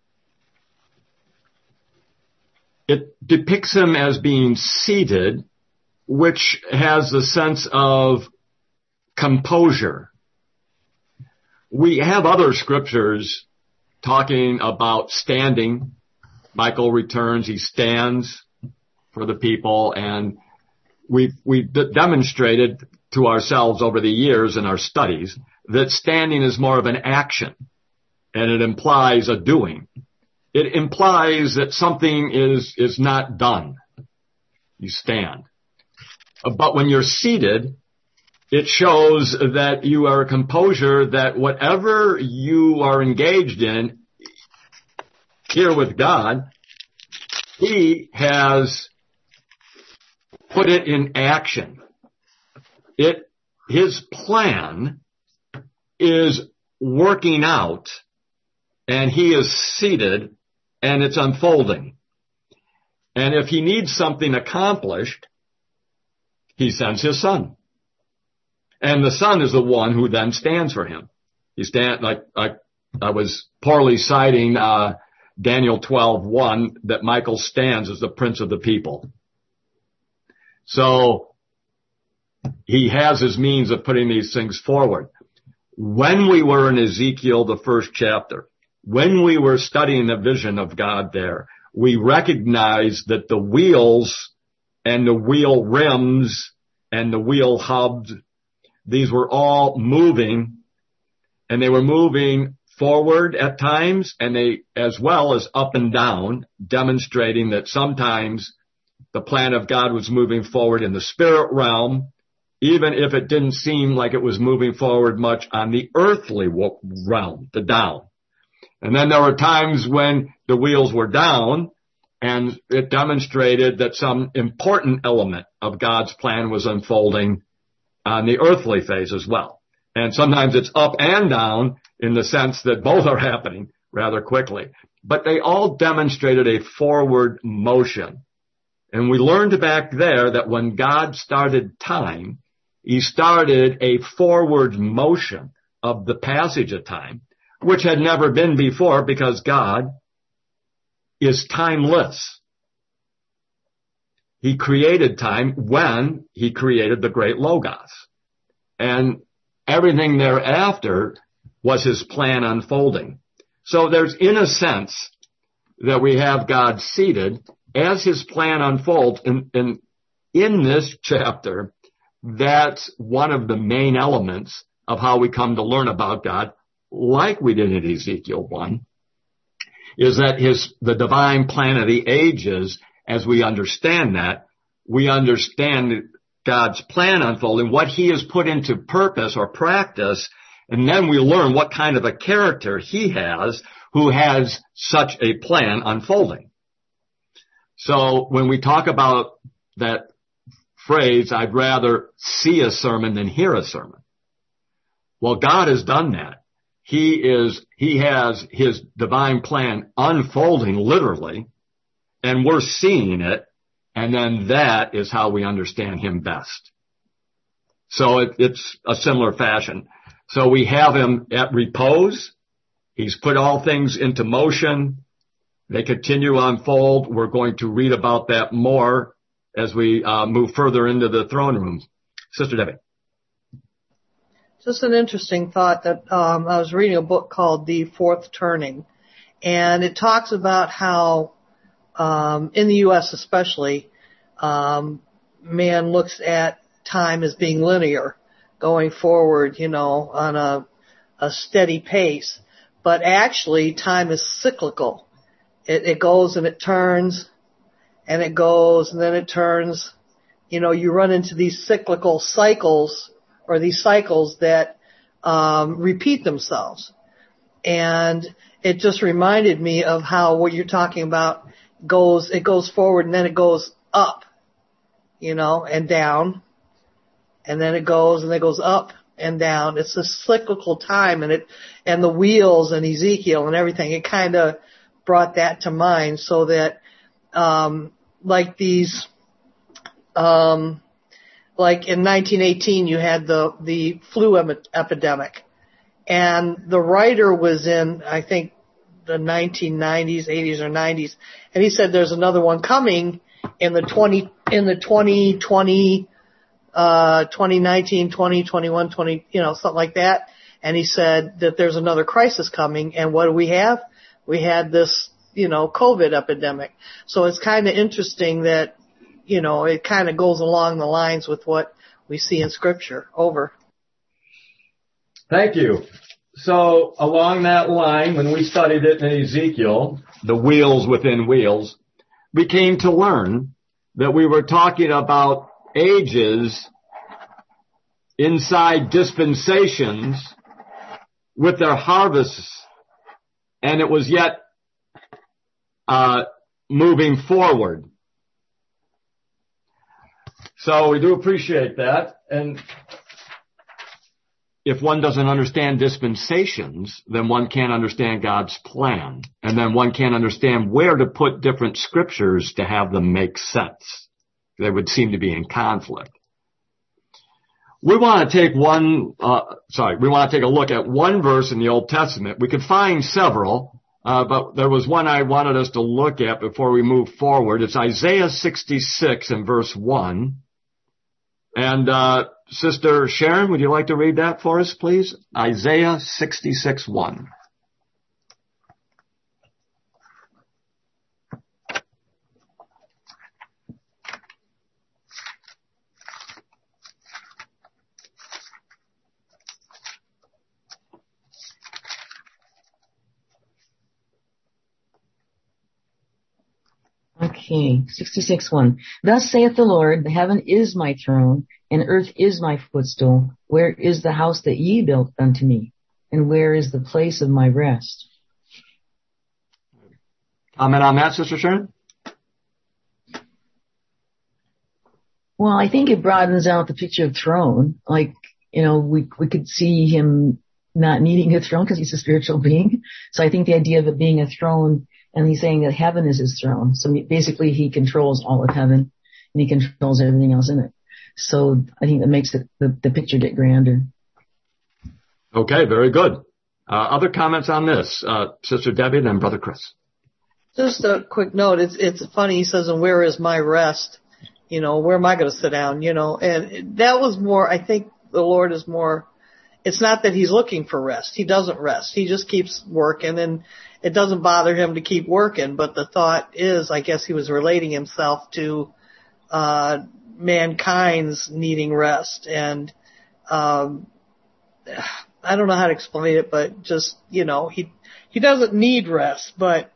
It depicts Him as being seated, which has a sense of composure. We have other scriptures talking about standing. Michael returns, he stands for the people, and we've demonstrated to ourselves over the years in our studies that standing is more of an action, and it implies a doing. It implies that something is not done. You stand. But when you're seated, it shows that you are a composure, that whatever you are engaged in here with God, He has put it in action. His plan is working out, and He is seated, and it's unfolding. And if He needs something accomplished, He sends His Son. And the Son is the one who then stands for Him. He stands, like I was poorly citing Daniel 12:1, that Michael stands as the Prince of the people. So He has His means of putting these things forward. When we were in Ezekiel, the first chapter, when we were studying the vision of God there, we recognized that the wheels and the wheel rims and the wheel hubs, these were all moving, and they were moving forward at times, and they, as well as up and down, demonstrating that sometimes the plan of God was moving forward in the spirit realm, even if it didn't seem like it was moving forward much on the earthly realm, the down. And then there were times when the wheels were down, and it demonstrated that some important element of God's plan was unfolding on the earthly phase as well. And sometimes it's up and down in the sense that both are happening rather quickly. But they all demonstrated a forward motion. And we learned back there that when God started time, He started a forward motion of the passage of time, which had never been before, because God is timeless. He created time when He created the great Logos. And everything thereafter was His plan unfolding. So there's, in a sense, that we have God seated as His plan unfolds. And in this chapter, that's one of the main elements of how we come to learn about God, like we did in Ezekiel 1, is that the divine plan of the ages, as we understand that, we understand God's plan unfolding, what He has put into purpose or practice, and then we learn what kind of a character He has who has such a plan unfolding. So when we talk about that phrase, I'd rather see a sermon than hear a sermon. Well, God has done that. He has His divine plan unfolding literally, and we're seeing it, and then that is how we understand Him best. So it's a similar fashion. So we have Him at repose. He's put all things into motion. They continue to unfold. We're going to read about that more as we move further into the throne room. Sister Debbie. Just an interesting thought that I was reading a book called The Fourth Turning, and it talks about how in the U.S. especially, man looks at time as being linear, going forward, on a steady pace. But actually, time is cyclical. It goes and it turns, and it goes and then it turns. You run into these cyclical cycles, or these cycles that repeat themselves. And it just reminded me of how what you're talking about it goes forward and then it goes up, and down. And then it goes up and down. It's a cyclical time, and the wheels and Ezekiel and everything, it kind of brought that to mind, so that, like in 1918 you had the flu epidemic, and the writer was in, I think, the 1990s, 80s or 90s, and he said there's another one coming in the 2020, 2019, 2021, something like that. And he said that there's another crisis coming, and what do we have? We had this, COVID epidemic. So it's kind of interesting that, it kind of goes along the lines with what we see in Scripture. Over. Thank you. So along that line, when we studied it in Ezekiel, the wheels within wheels, we came to learn that we were talking about ages inside dispensations with their harvests, and it was yet moving forward. So we do appreciate that. And if one doesn't understand dispensations, then one can't understand God's plan. And then one can't understand where to put different scriptures to have them make sense. They would seem to be in conflict. We want to take we want to take a look at one verse in the Old Testament. We could find several, but there was one I wanted us to look at before we move forward. It's Isaiah 66 and verse 1. And, Sister Sharon, would you like to read that for us, please? Isaiah 66:1. Okay, 66:1. Thus saith the Lord, the heaven is my throne, and earth is my footstool. Where is the house that ye built unto me? And where is the place of my rest? Comment on that, Sister Sharon? Well, I think it broadens out the picture of throne. Like, we could see him not needing a throne because he's a spiritual being. So I think the idea of it being a throne, and he's saying that heaven is his throne. So basically he controls all of heaven, and he controls everything else in it. So I think that makes the picture get grander. Okay, very good. Other comments on this? Sister Debbie, then Brother Chris. Just a quick note. It's funny. He says, and where is my rest? Where am I going to sit down? And that was more, I think the Lord is more, it's not that he's looking for rest. He doesn't rest. He just keeps working, and it doesn't bother him to keep working. But the thought is, I guess he was relating himself to mankind's needing rest. And I don't know how to explain it, but just, he doesn't need rest, but,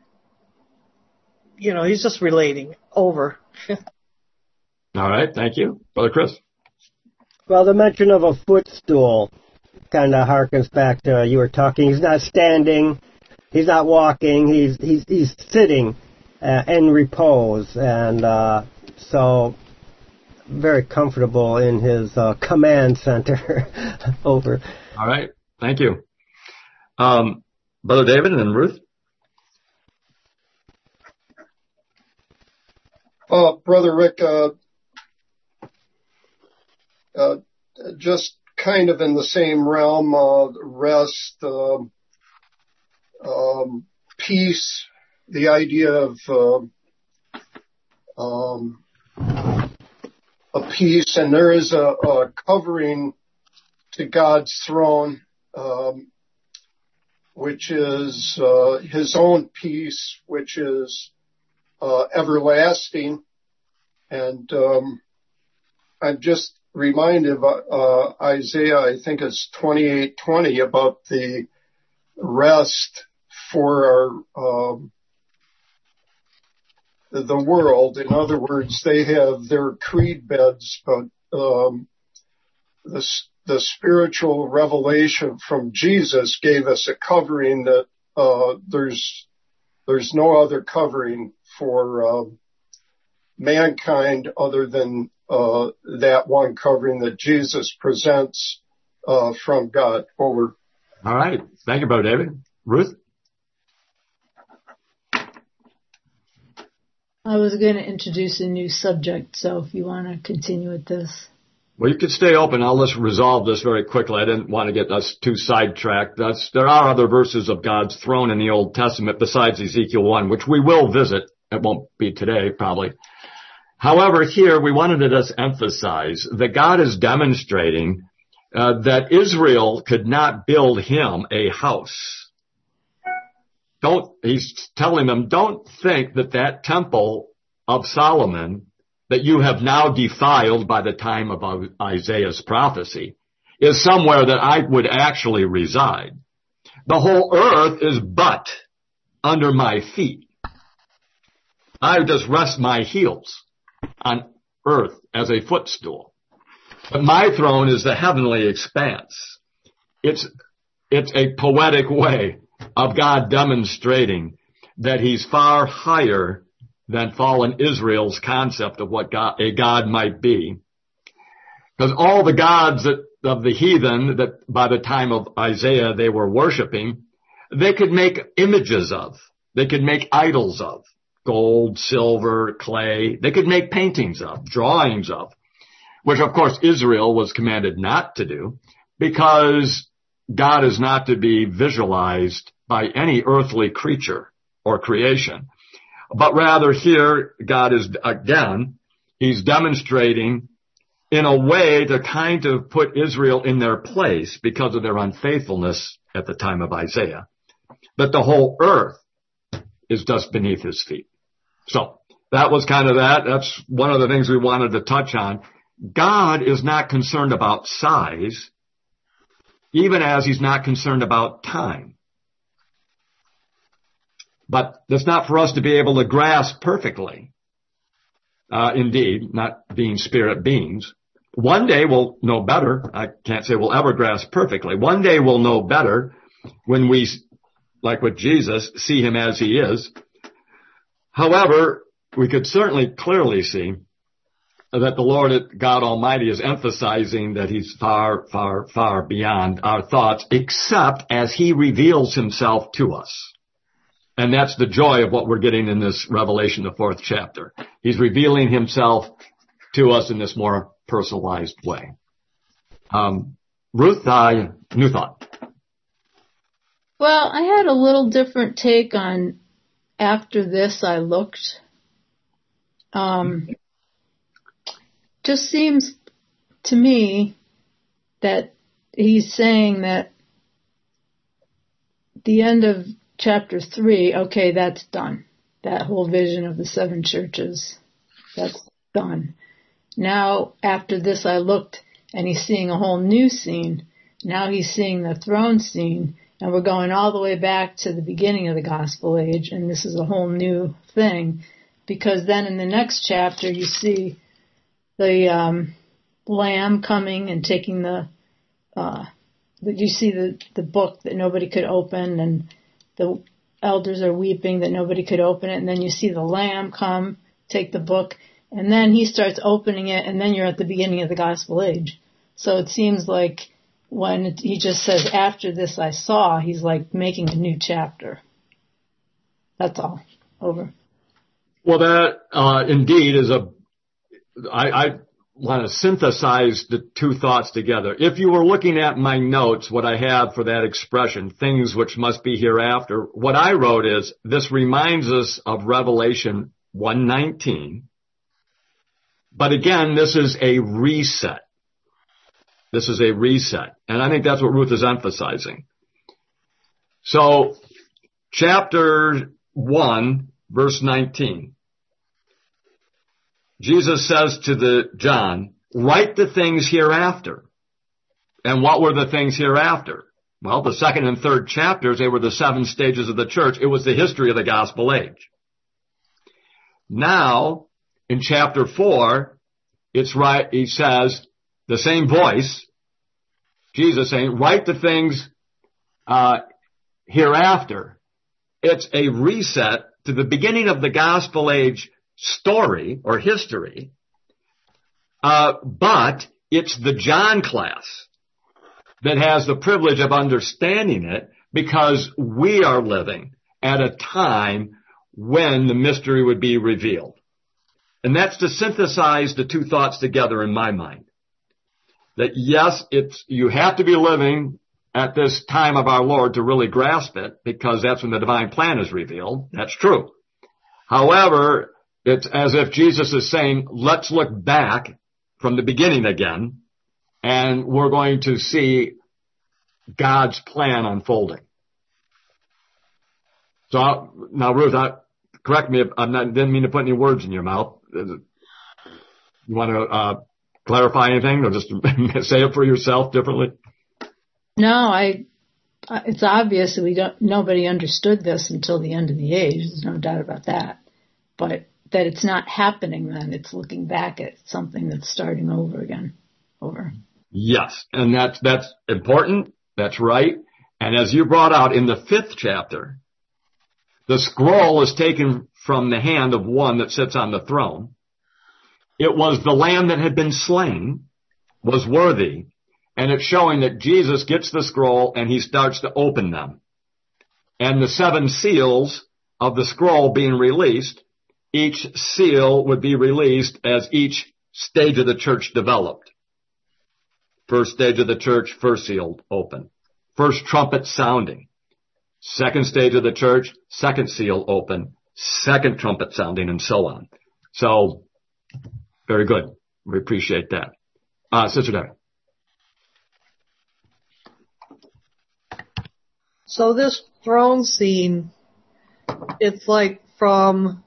he's just relating. Over. All right, thank you. Brother Chris. Well, the mention of a footstool kind of harkens back to you were talking. He's not standing. He's not walking. He's sitting in repose. And so very comfortable in his command center. Over. All right. Thank you. Brother David and then Ruth. Brother Rick, just kind of in the same realm, rest, peace, the idea of a peace, and there is a covering to God's throne, which is his own peace, which is everlasting. And I'm just reminded of Isaiah, I think it's 28:20, about the rest for the world. In other words, they have their creed beds, but the spiritual revelation from Jesus gave us a covering that there's no other covering for mankind other than that one covering that Jesus presents from God. Over. All right. Thank you, Brother David. Ruth? I was going to introduce a new subject, so if you want to continue with this. Well, you can stay open. I'll just resolve this very quickly. I didn't want to get us too sidetracked. There are other verses of God's throne in the Old Testament besides Ezekiel 1, which we will visit. It won't be today, probably. However, here we wanted to just emphasize that God is demonstrating that Israel could not build him a house. He's telling them, don't think that temple of Solomon that you have now defiled by the time of Isaiah's prophecy is somewhere that I would actually reside. The whole earth is but under my feet. I just rest my heels on earth as a footstool. But my throne is the heavenly expanse. It's a poetic way of God demonstrating that he's far higher than fallen Israel's concept of what a God might be. Because all the gods of the heathen that by the time of Isaiah they were worshiping, they could make images of. They could make idols of. Gold, silver, clay. They could make paintings of, drawings of, which of course Israel was commanded not to do because God is not to be visualized by any earthly creature or creation. But rather here, God is, again, he's demonstrating in a way to kind of put Israel in their place because of their unfaithfulness at the time of Isaiah. That the whole earth is just beneath his feet. So that was kind of that. That's one of the things we wanted to touch on. God is not concerned about size, even as he's not concerned about time. But that's not for us to be able to grasp perfectly. Indeed, not being spirit beings. One day we'll know better. I can't say we'll ever grasp perfectly. One day we'll know better when we, like with Jesus, see him as he is. However, we could certainly clearly see that the Lord God Almighty is emphasizing that he's far, far, far beyond our thoughts, except as he reveals himself to us. And that's the joy of what we're getting in this Revelation, the 4th chapter. He's revealing himself to us in this more personalized way. Ruth, new thought. Well, I had a little different take on after this I looked. Just seems to me that he's saying that the end of Chapter 3, okay, that's done. That whole vision of the 7 churches, that's done. Now, after this I looked, and he's seeing a whole new scene. Now he's seeing the throne scene, and we're going all the way back to the beginning of the gospel age, and this is a whole new thing. Because then in the next chapter you see the lamb coming and taking you see the book that nobody could open, and the elders are weeping that nobody could open it, and then you see the lamb come, take the book, and then he starts opening it, and then you're at the beginning of the gospel age. So it seems like when he just says, after this I saw, he's like making a new chapter. That's all. Over. Well, that indeed is want to synthesize the two thoughts together. If you were looking at my notes, what I have for that expression, things which must be hereafter, what I wrote is, this reminds us of Revelation 1:19. But again, this is a reset. This is a reset. And I think that's what Ruth is emphasizing. So, chapter 1, verse 19. Jesus says to John, write the things hereafter. And what were the things hereafter? Well, the second and third chapters, they were the 7 stages of the church. It was the history of the gospel age. Now, in chapter 4, it's right, he says, the same voice, Jesus saying, write the things hereafter. It's a reset to the beginning of the gospel age story or history, but it's the John class that has the privilege of understanding it, because we are living at a time when the mystery would be revealed. And that's to synthesize the two thoughts together in my mind. That yes, you have to be living at this time of our Lord to really grasp it, because that's when the divine plan is revealed. That's true. However, it's as if Jesus is saying, let's look back from the beginning again, and we're going to see God's plan unfolding. So now, Ruth, correct me if didn't mean to put any words in your mouth. You want to clarify anything, or just say it for yourself differently? No, it's obvious that nobody understood this until the end of the age. There's no doubt about that. But that it's not happening then. It's looking back at something that's starting over again. Over. Yes, and that's important. That's right. And as you brought out in the 5th chapter, the scroll is taken from the hand of one that sits on the throne. It was the lamb that had been slain, was worthy, and it's showing that Jesus gets the scroll and he starts to open them. And the 7 seals of the scroll being released, each seal would be released as each stage of the church developed. First stage of the church, first seal open. First trumpet sounding. Second stage of the church, second seal open. Second trumpet sounding, and so on. So, very good. We appreciate that. Sister Debbie. So this throne scene, it's like from,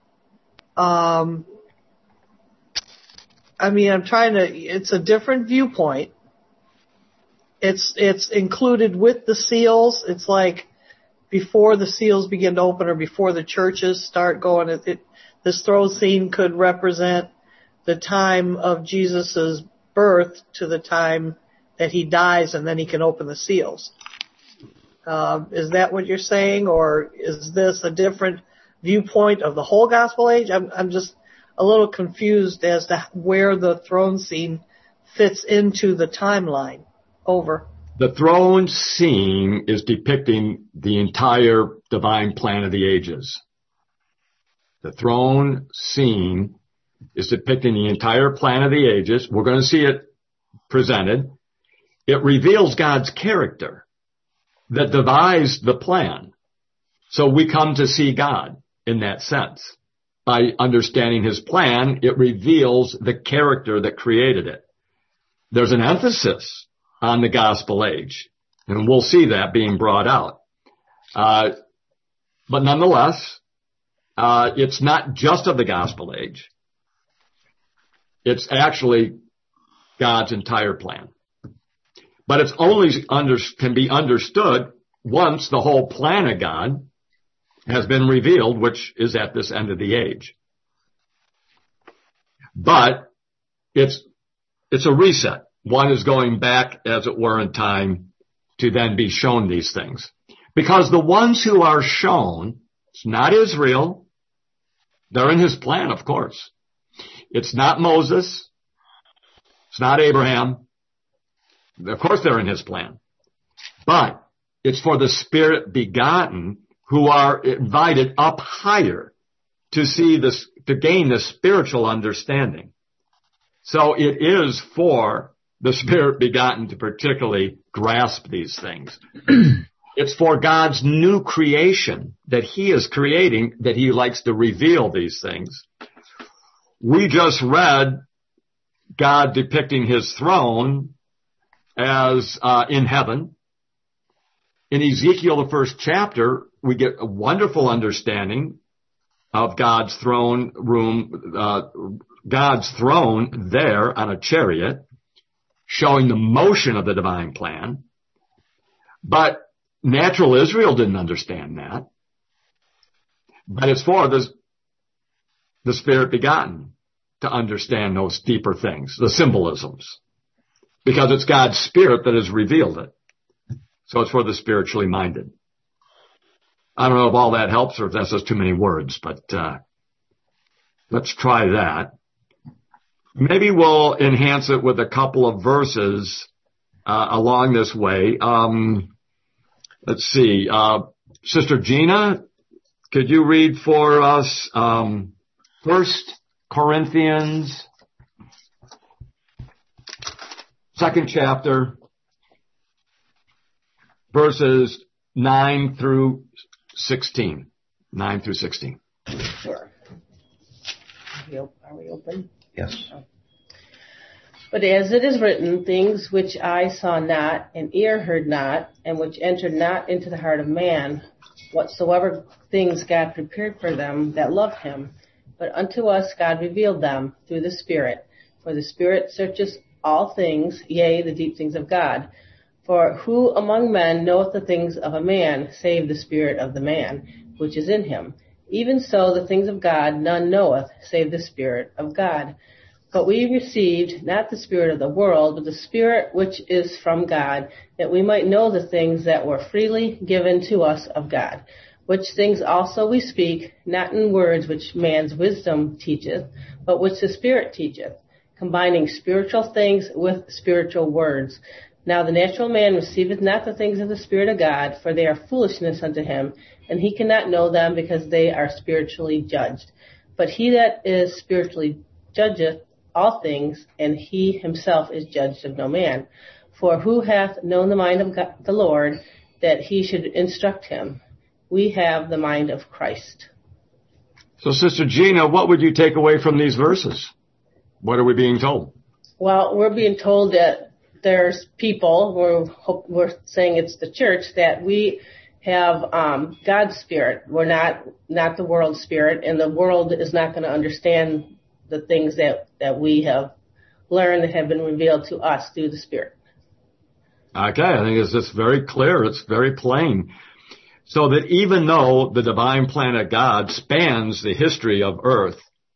it's a different viewpoint. It's included with the seals. It's like before the seals begin to open or before the churches start going. This throne scene could represent the time of Jesus' birth to the time that he dies, and then he can open the seals. Is that what you're saying, or is this a different viewpoint of the whole gospel age? I'm just a little confused as to where the throne scene fits into the timeline. Over. The throne scene is depicting the entire divine plan of the ages. The throne scene is depicting the entire plan of the ages. We're going to see it presented. It reveals God's character that devised the plan. So we come to see God in that sense. By understanding his plan, it reveals the character that created it. There's an emphasis on the gospel age, and we'll see that being brought out. But nonetheless, it's not just of the gospel age. It's actually God's entire plan. But it's only can be understood once the whole plan of God has been revealed, which is at this end of the age. But it's a reset. One is going back, as it were, in time to then be shown these things. Because the ones who are shown, it's not Israel. They're in his plan, of course. It's not Moses. It's not Abraham. Of course they're in his plan. But it's for the Spirit begotten who are invited up higher to see this, to gain this spiritual understanding. So it is for the Spirit begotten to particularly grasp these things. It's for God's new creation that He is creating that He likes to reveal these things. We just read God depicting His throne as in heaven. In Ezekiel, the first chapter, we get a wonderful understanding of God's throne room, God's throne there on a chariot, showing the motion of the divine plan. But natural Israel didn't understand that. But it's for the Spirit begotten to understand those deeper things, the symbolisms, because it's God's Spirit that has revealed it. So it's for the spiritually minded. I don't know if all that helps or if that's just too many words, but let's try that. Maybe we'll enhance it with a couple of verses along this way. Let's see. Sister Gina, could you read for us 1 Corinthians, 2nd chapter, verses 9 through 16. 9 through 16. Sure. Are we open? Yes. But as it is written, things which eye saw not, and ear heard not, and which entered not into the heart of man, whatsoever things God prepared for them that loved him. But unto us God revealed them through the Spirit. For the Spirit searcheth all things, yea, the deep things of God. For who among men knoweth the things of a man, save the spirit of the man, which is in him? Even so the things of God none knoweth, save the Spirit of God. But we received not the spirit of the world, but the Spirit which is from God, that we might know the things that were freely given to us of God. Which things also we speak, not in words which man's wisdom teacheth, but which the Spirit teacheth, combining spiritual things with spiritual words. Now the natural man receiveth not the things of the Spirit of God, for they are foolishness unto him, and he cannot know them because they are spiritually judged. But he that is spiritually judgeth all things, and he himself is judged of no man. For who hath known the mind of God, the Lord, that he should instruct him? We have the mind of Christ. So, Sister Gina, what would you take away from these verses? What are we being told? Well, we're being told that there's people, we're saying it's the church, that we have God's Spirit. We're not the world's spirit, and the world is not going to understand the things that we have learned that have been revealed to us through the Spirit. Okay, I think it's just very clear. It's very plain. So that even though the divine plan of God spans the history of earth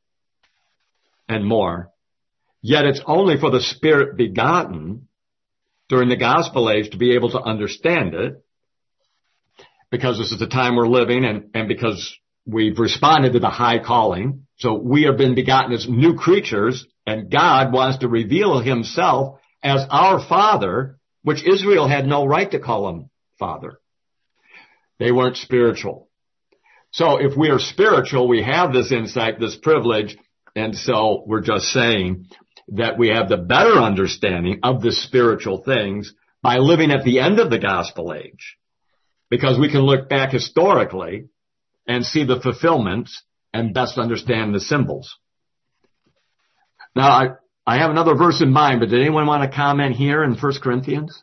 and more, yet it's only for the Spirit begotten during the gospel age to be able to understand it, because this is the time we're living and because we've responded to the high calling. So we have been begotten as new creatures, and God wants to reveal himself as our Father, which Israel had no right to call him Father. They weren't spiritual. So if we are spiritual, we have this insight, this privilege, and so we're just saying that we have the better understanding of the spiritual things by living at the end of the gospel age, because we can look back historically and see the fulfillments and best understand the symbols. Now, I have another verse in mind, but did anyone want to comment here in 1 Corinthians?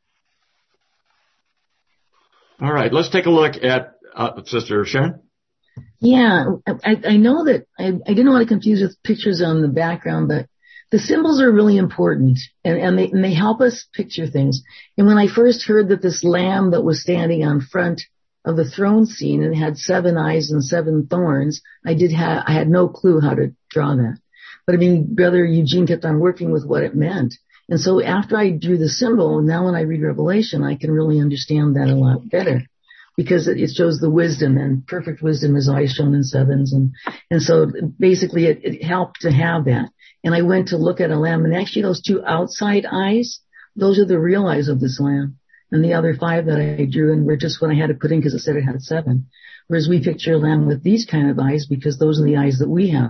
All right, let's take a look at Sister Sharon. Yeah, I know that I didn't want to confuse with pictures on the background, but the symbols are really important, and they help us picture things. And when I first heard that this lamb that was standing on front of the throne scene and had 7 eyes and 7 thorns, I had no clue how to draw that. But I mean, Brother Eugene kept on working with what it meant. And so after I drew the symbol, now when I read Revelation, I can really understand that a lot better, because it shows the wisdom, and perfect wisdom is always shown in 7s. And so basically it helped to have that. And I went to look at a lamb, and actually those 2 outside eyes, those are the real eyes of this lamb. And the other 5 that I drew in were just what I had to put in because it said it had 7. Whereas we picture a lamb with these kind of eyes because those are the eyes that we have.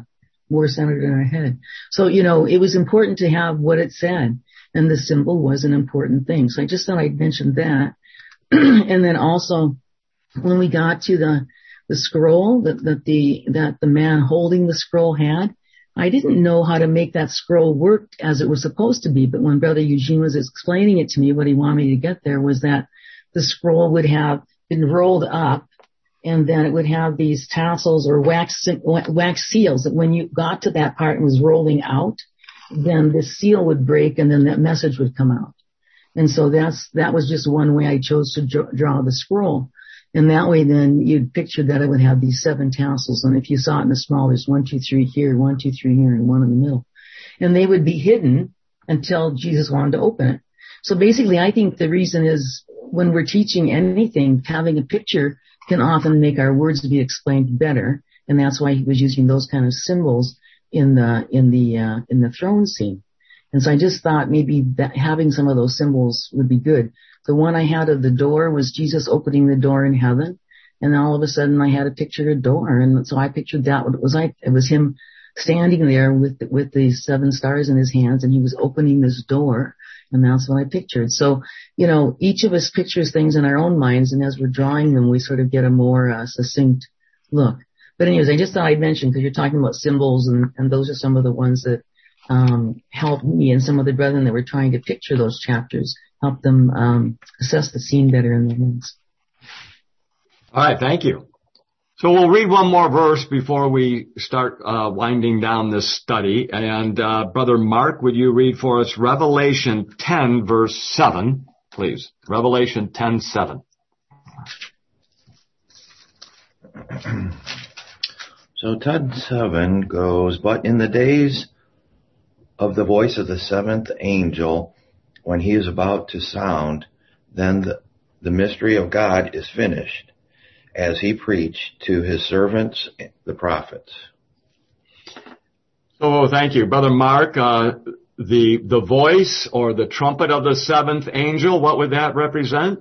more centered in our head. So, it was important to have what it said, and the symbol was an important thing. So I just thought I'd mention that. And then also, when we got to the scroll that the man holding the scroll had, I didn't know how to make that scroll work as it was supposed to be. But when Brother Eugene was explaining it to me, what he wanted me to get there was that the scroll would have been rolled up, and then it would have these tassels or wax seals that when you got to that part and was rolling out, then the seal would break and then that message would come out. And so that was just one way I chose to draw the scroll. And that way then you'd picture that it would have these 7 tassels. And if you saw it in the small, there's 1, 2, 3 here, 1, 2, 3 here, and 1 in the middle. And they would be hidden until Jesus wanted to open it. So basically I think the reason is when we're teaching anything, having a picture can often make our words be explained better. And that's why he was using those kind of symbols in the throne scene. And so I just thought maybe that having some of those symbols would be good. The one I had of the door was Jesus opening the door in heaven. And all of a sudden I had a picture of a door. And so I pictured that what it was like. It was him standing there with the 7 stars in his hands, and he was opening this door. And that's what I pictured. So, each of us pictures things in our own minds, and as we're drawing them, we sort of get a more succinct look. But anyways, I just thought I'd mention, because you're talking about symbols, and those are some of the ones that helped me and some of the brethren that were trying to picture those chapters, help them assess the scene better in their minds. All right, thank you. So we'll read one more verse before we start winding down this study. And Brother Mark, would you read for us Revelation 10, verse 7, please? Revelation 10:7. So 10:7 goes, "But in the days of the voice of the 7th angel, when he is about to sound, then the mystery of God is finished, as he preached to his servants, the prophets." Oh, thank you. Brother Mark, the voice or the trumpet of the 7th angel, what would that represent?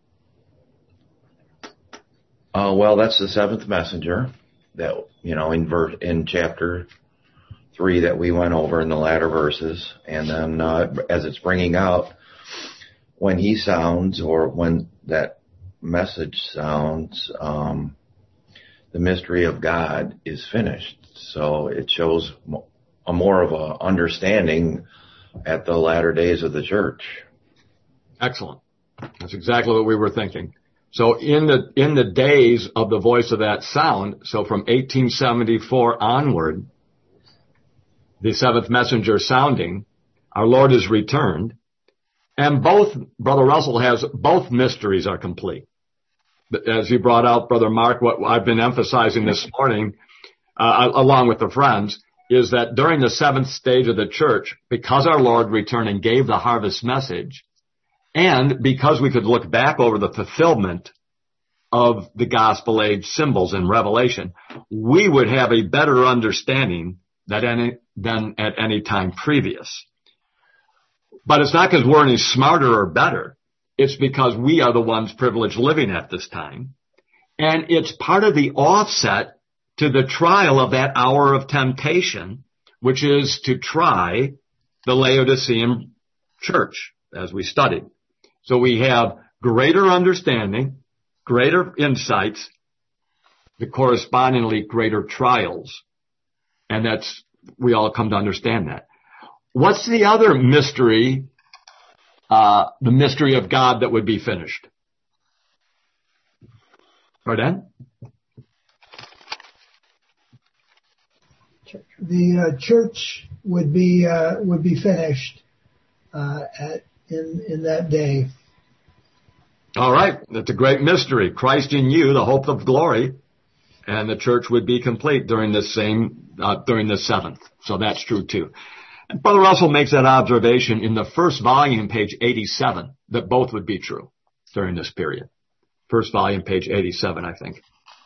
Well, that's the 7th messenger that, in chapter 3 that we went over in the latter verses. And then as it's bringing out, when he sounds, or when that message sounds, the mystery of God is finished. So it shows a more of a understanding at the latter days of the church. Excellent. That's exactly what we were thinking. So in the days of the voice of that sound, so from 1874 onward, the 7th messenger sounding, our Lord is returned, and Brother Russell has both mysteries are complete. As you brought out, Brother Mark, what I've been emphasizing this morning, along with the friends, is that during the 7th stage of the church, because our Lord returned and gave the harvest message, and because we could look back over the fulfillment of the gospel age symbols in Revelation, we would have a better understanding than at any time previous. But it's not because we're any smarter or better. It's because we are the ones privileged living at this time. And it's part of the offset to the trial of that hour of temptation, which is to try the Laodicean church, as we studied. So we have greater understanding, greater insights, the correspondingly greater trials. And we all come to understand that. What's the other mystery, the mystery of God that would be finished? Pardon? The church would be finished in that day. All right, that's a great mystery. Christ in you, the hope of glory, and the church would be complete during the 7th. So that's true too. And Brother Russell makes that observation in the first volume, page 87, that both would be true during this period. First volume, page 87, I think.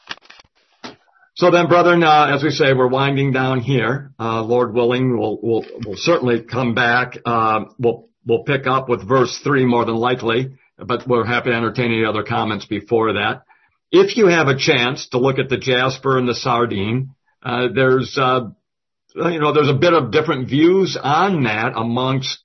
So then, brethren, as we say, we're winding down here. Lord willing, we'll certainly come back. We'll pick up with verse 3 more than likely, but we're happy to entertain any other comments before that. If you have a chance to look at the jasper and the sardine, there's there's a bit of different views on that amongst,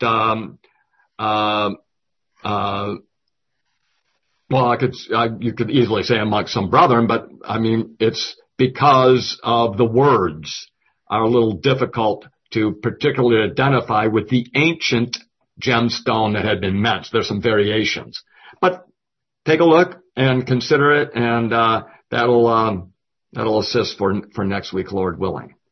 you could easily say amongst some brethren, but I mean, it's because of the words are a little difficult to particularly identify with the ancient gemstone that had been meant. There's some variations, but take a look and consider it, and that'll assist for next week, Lord willing.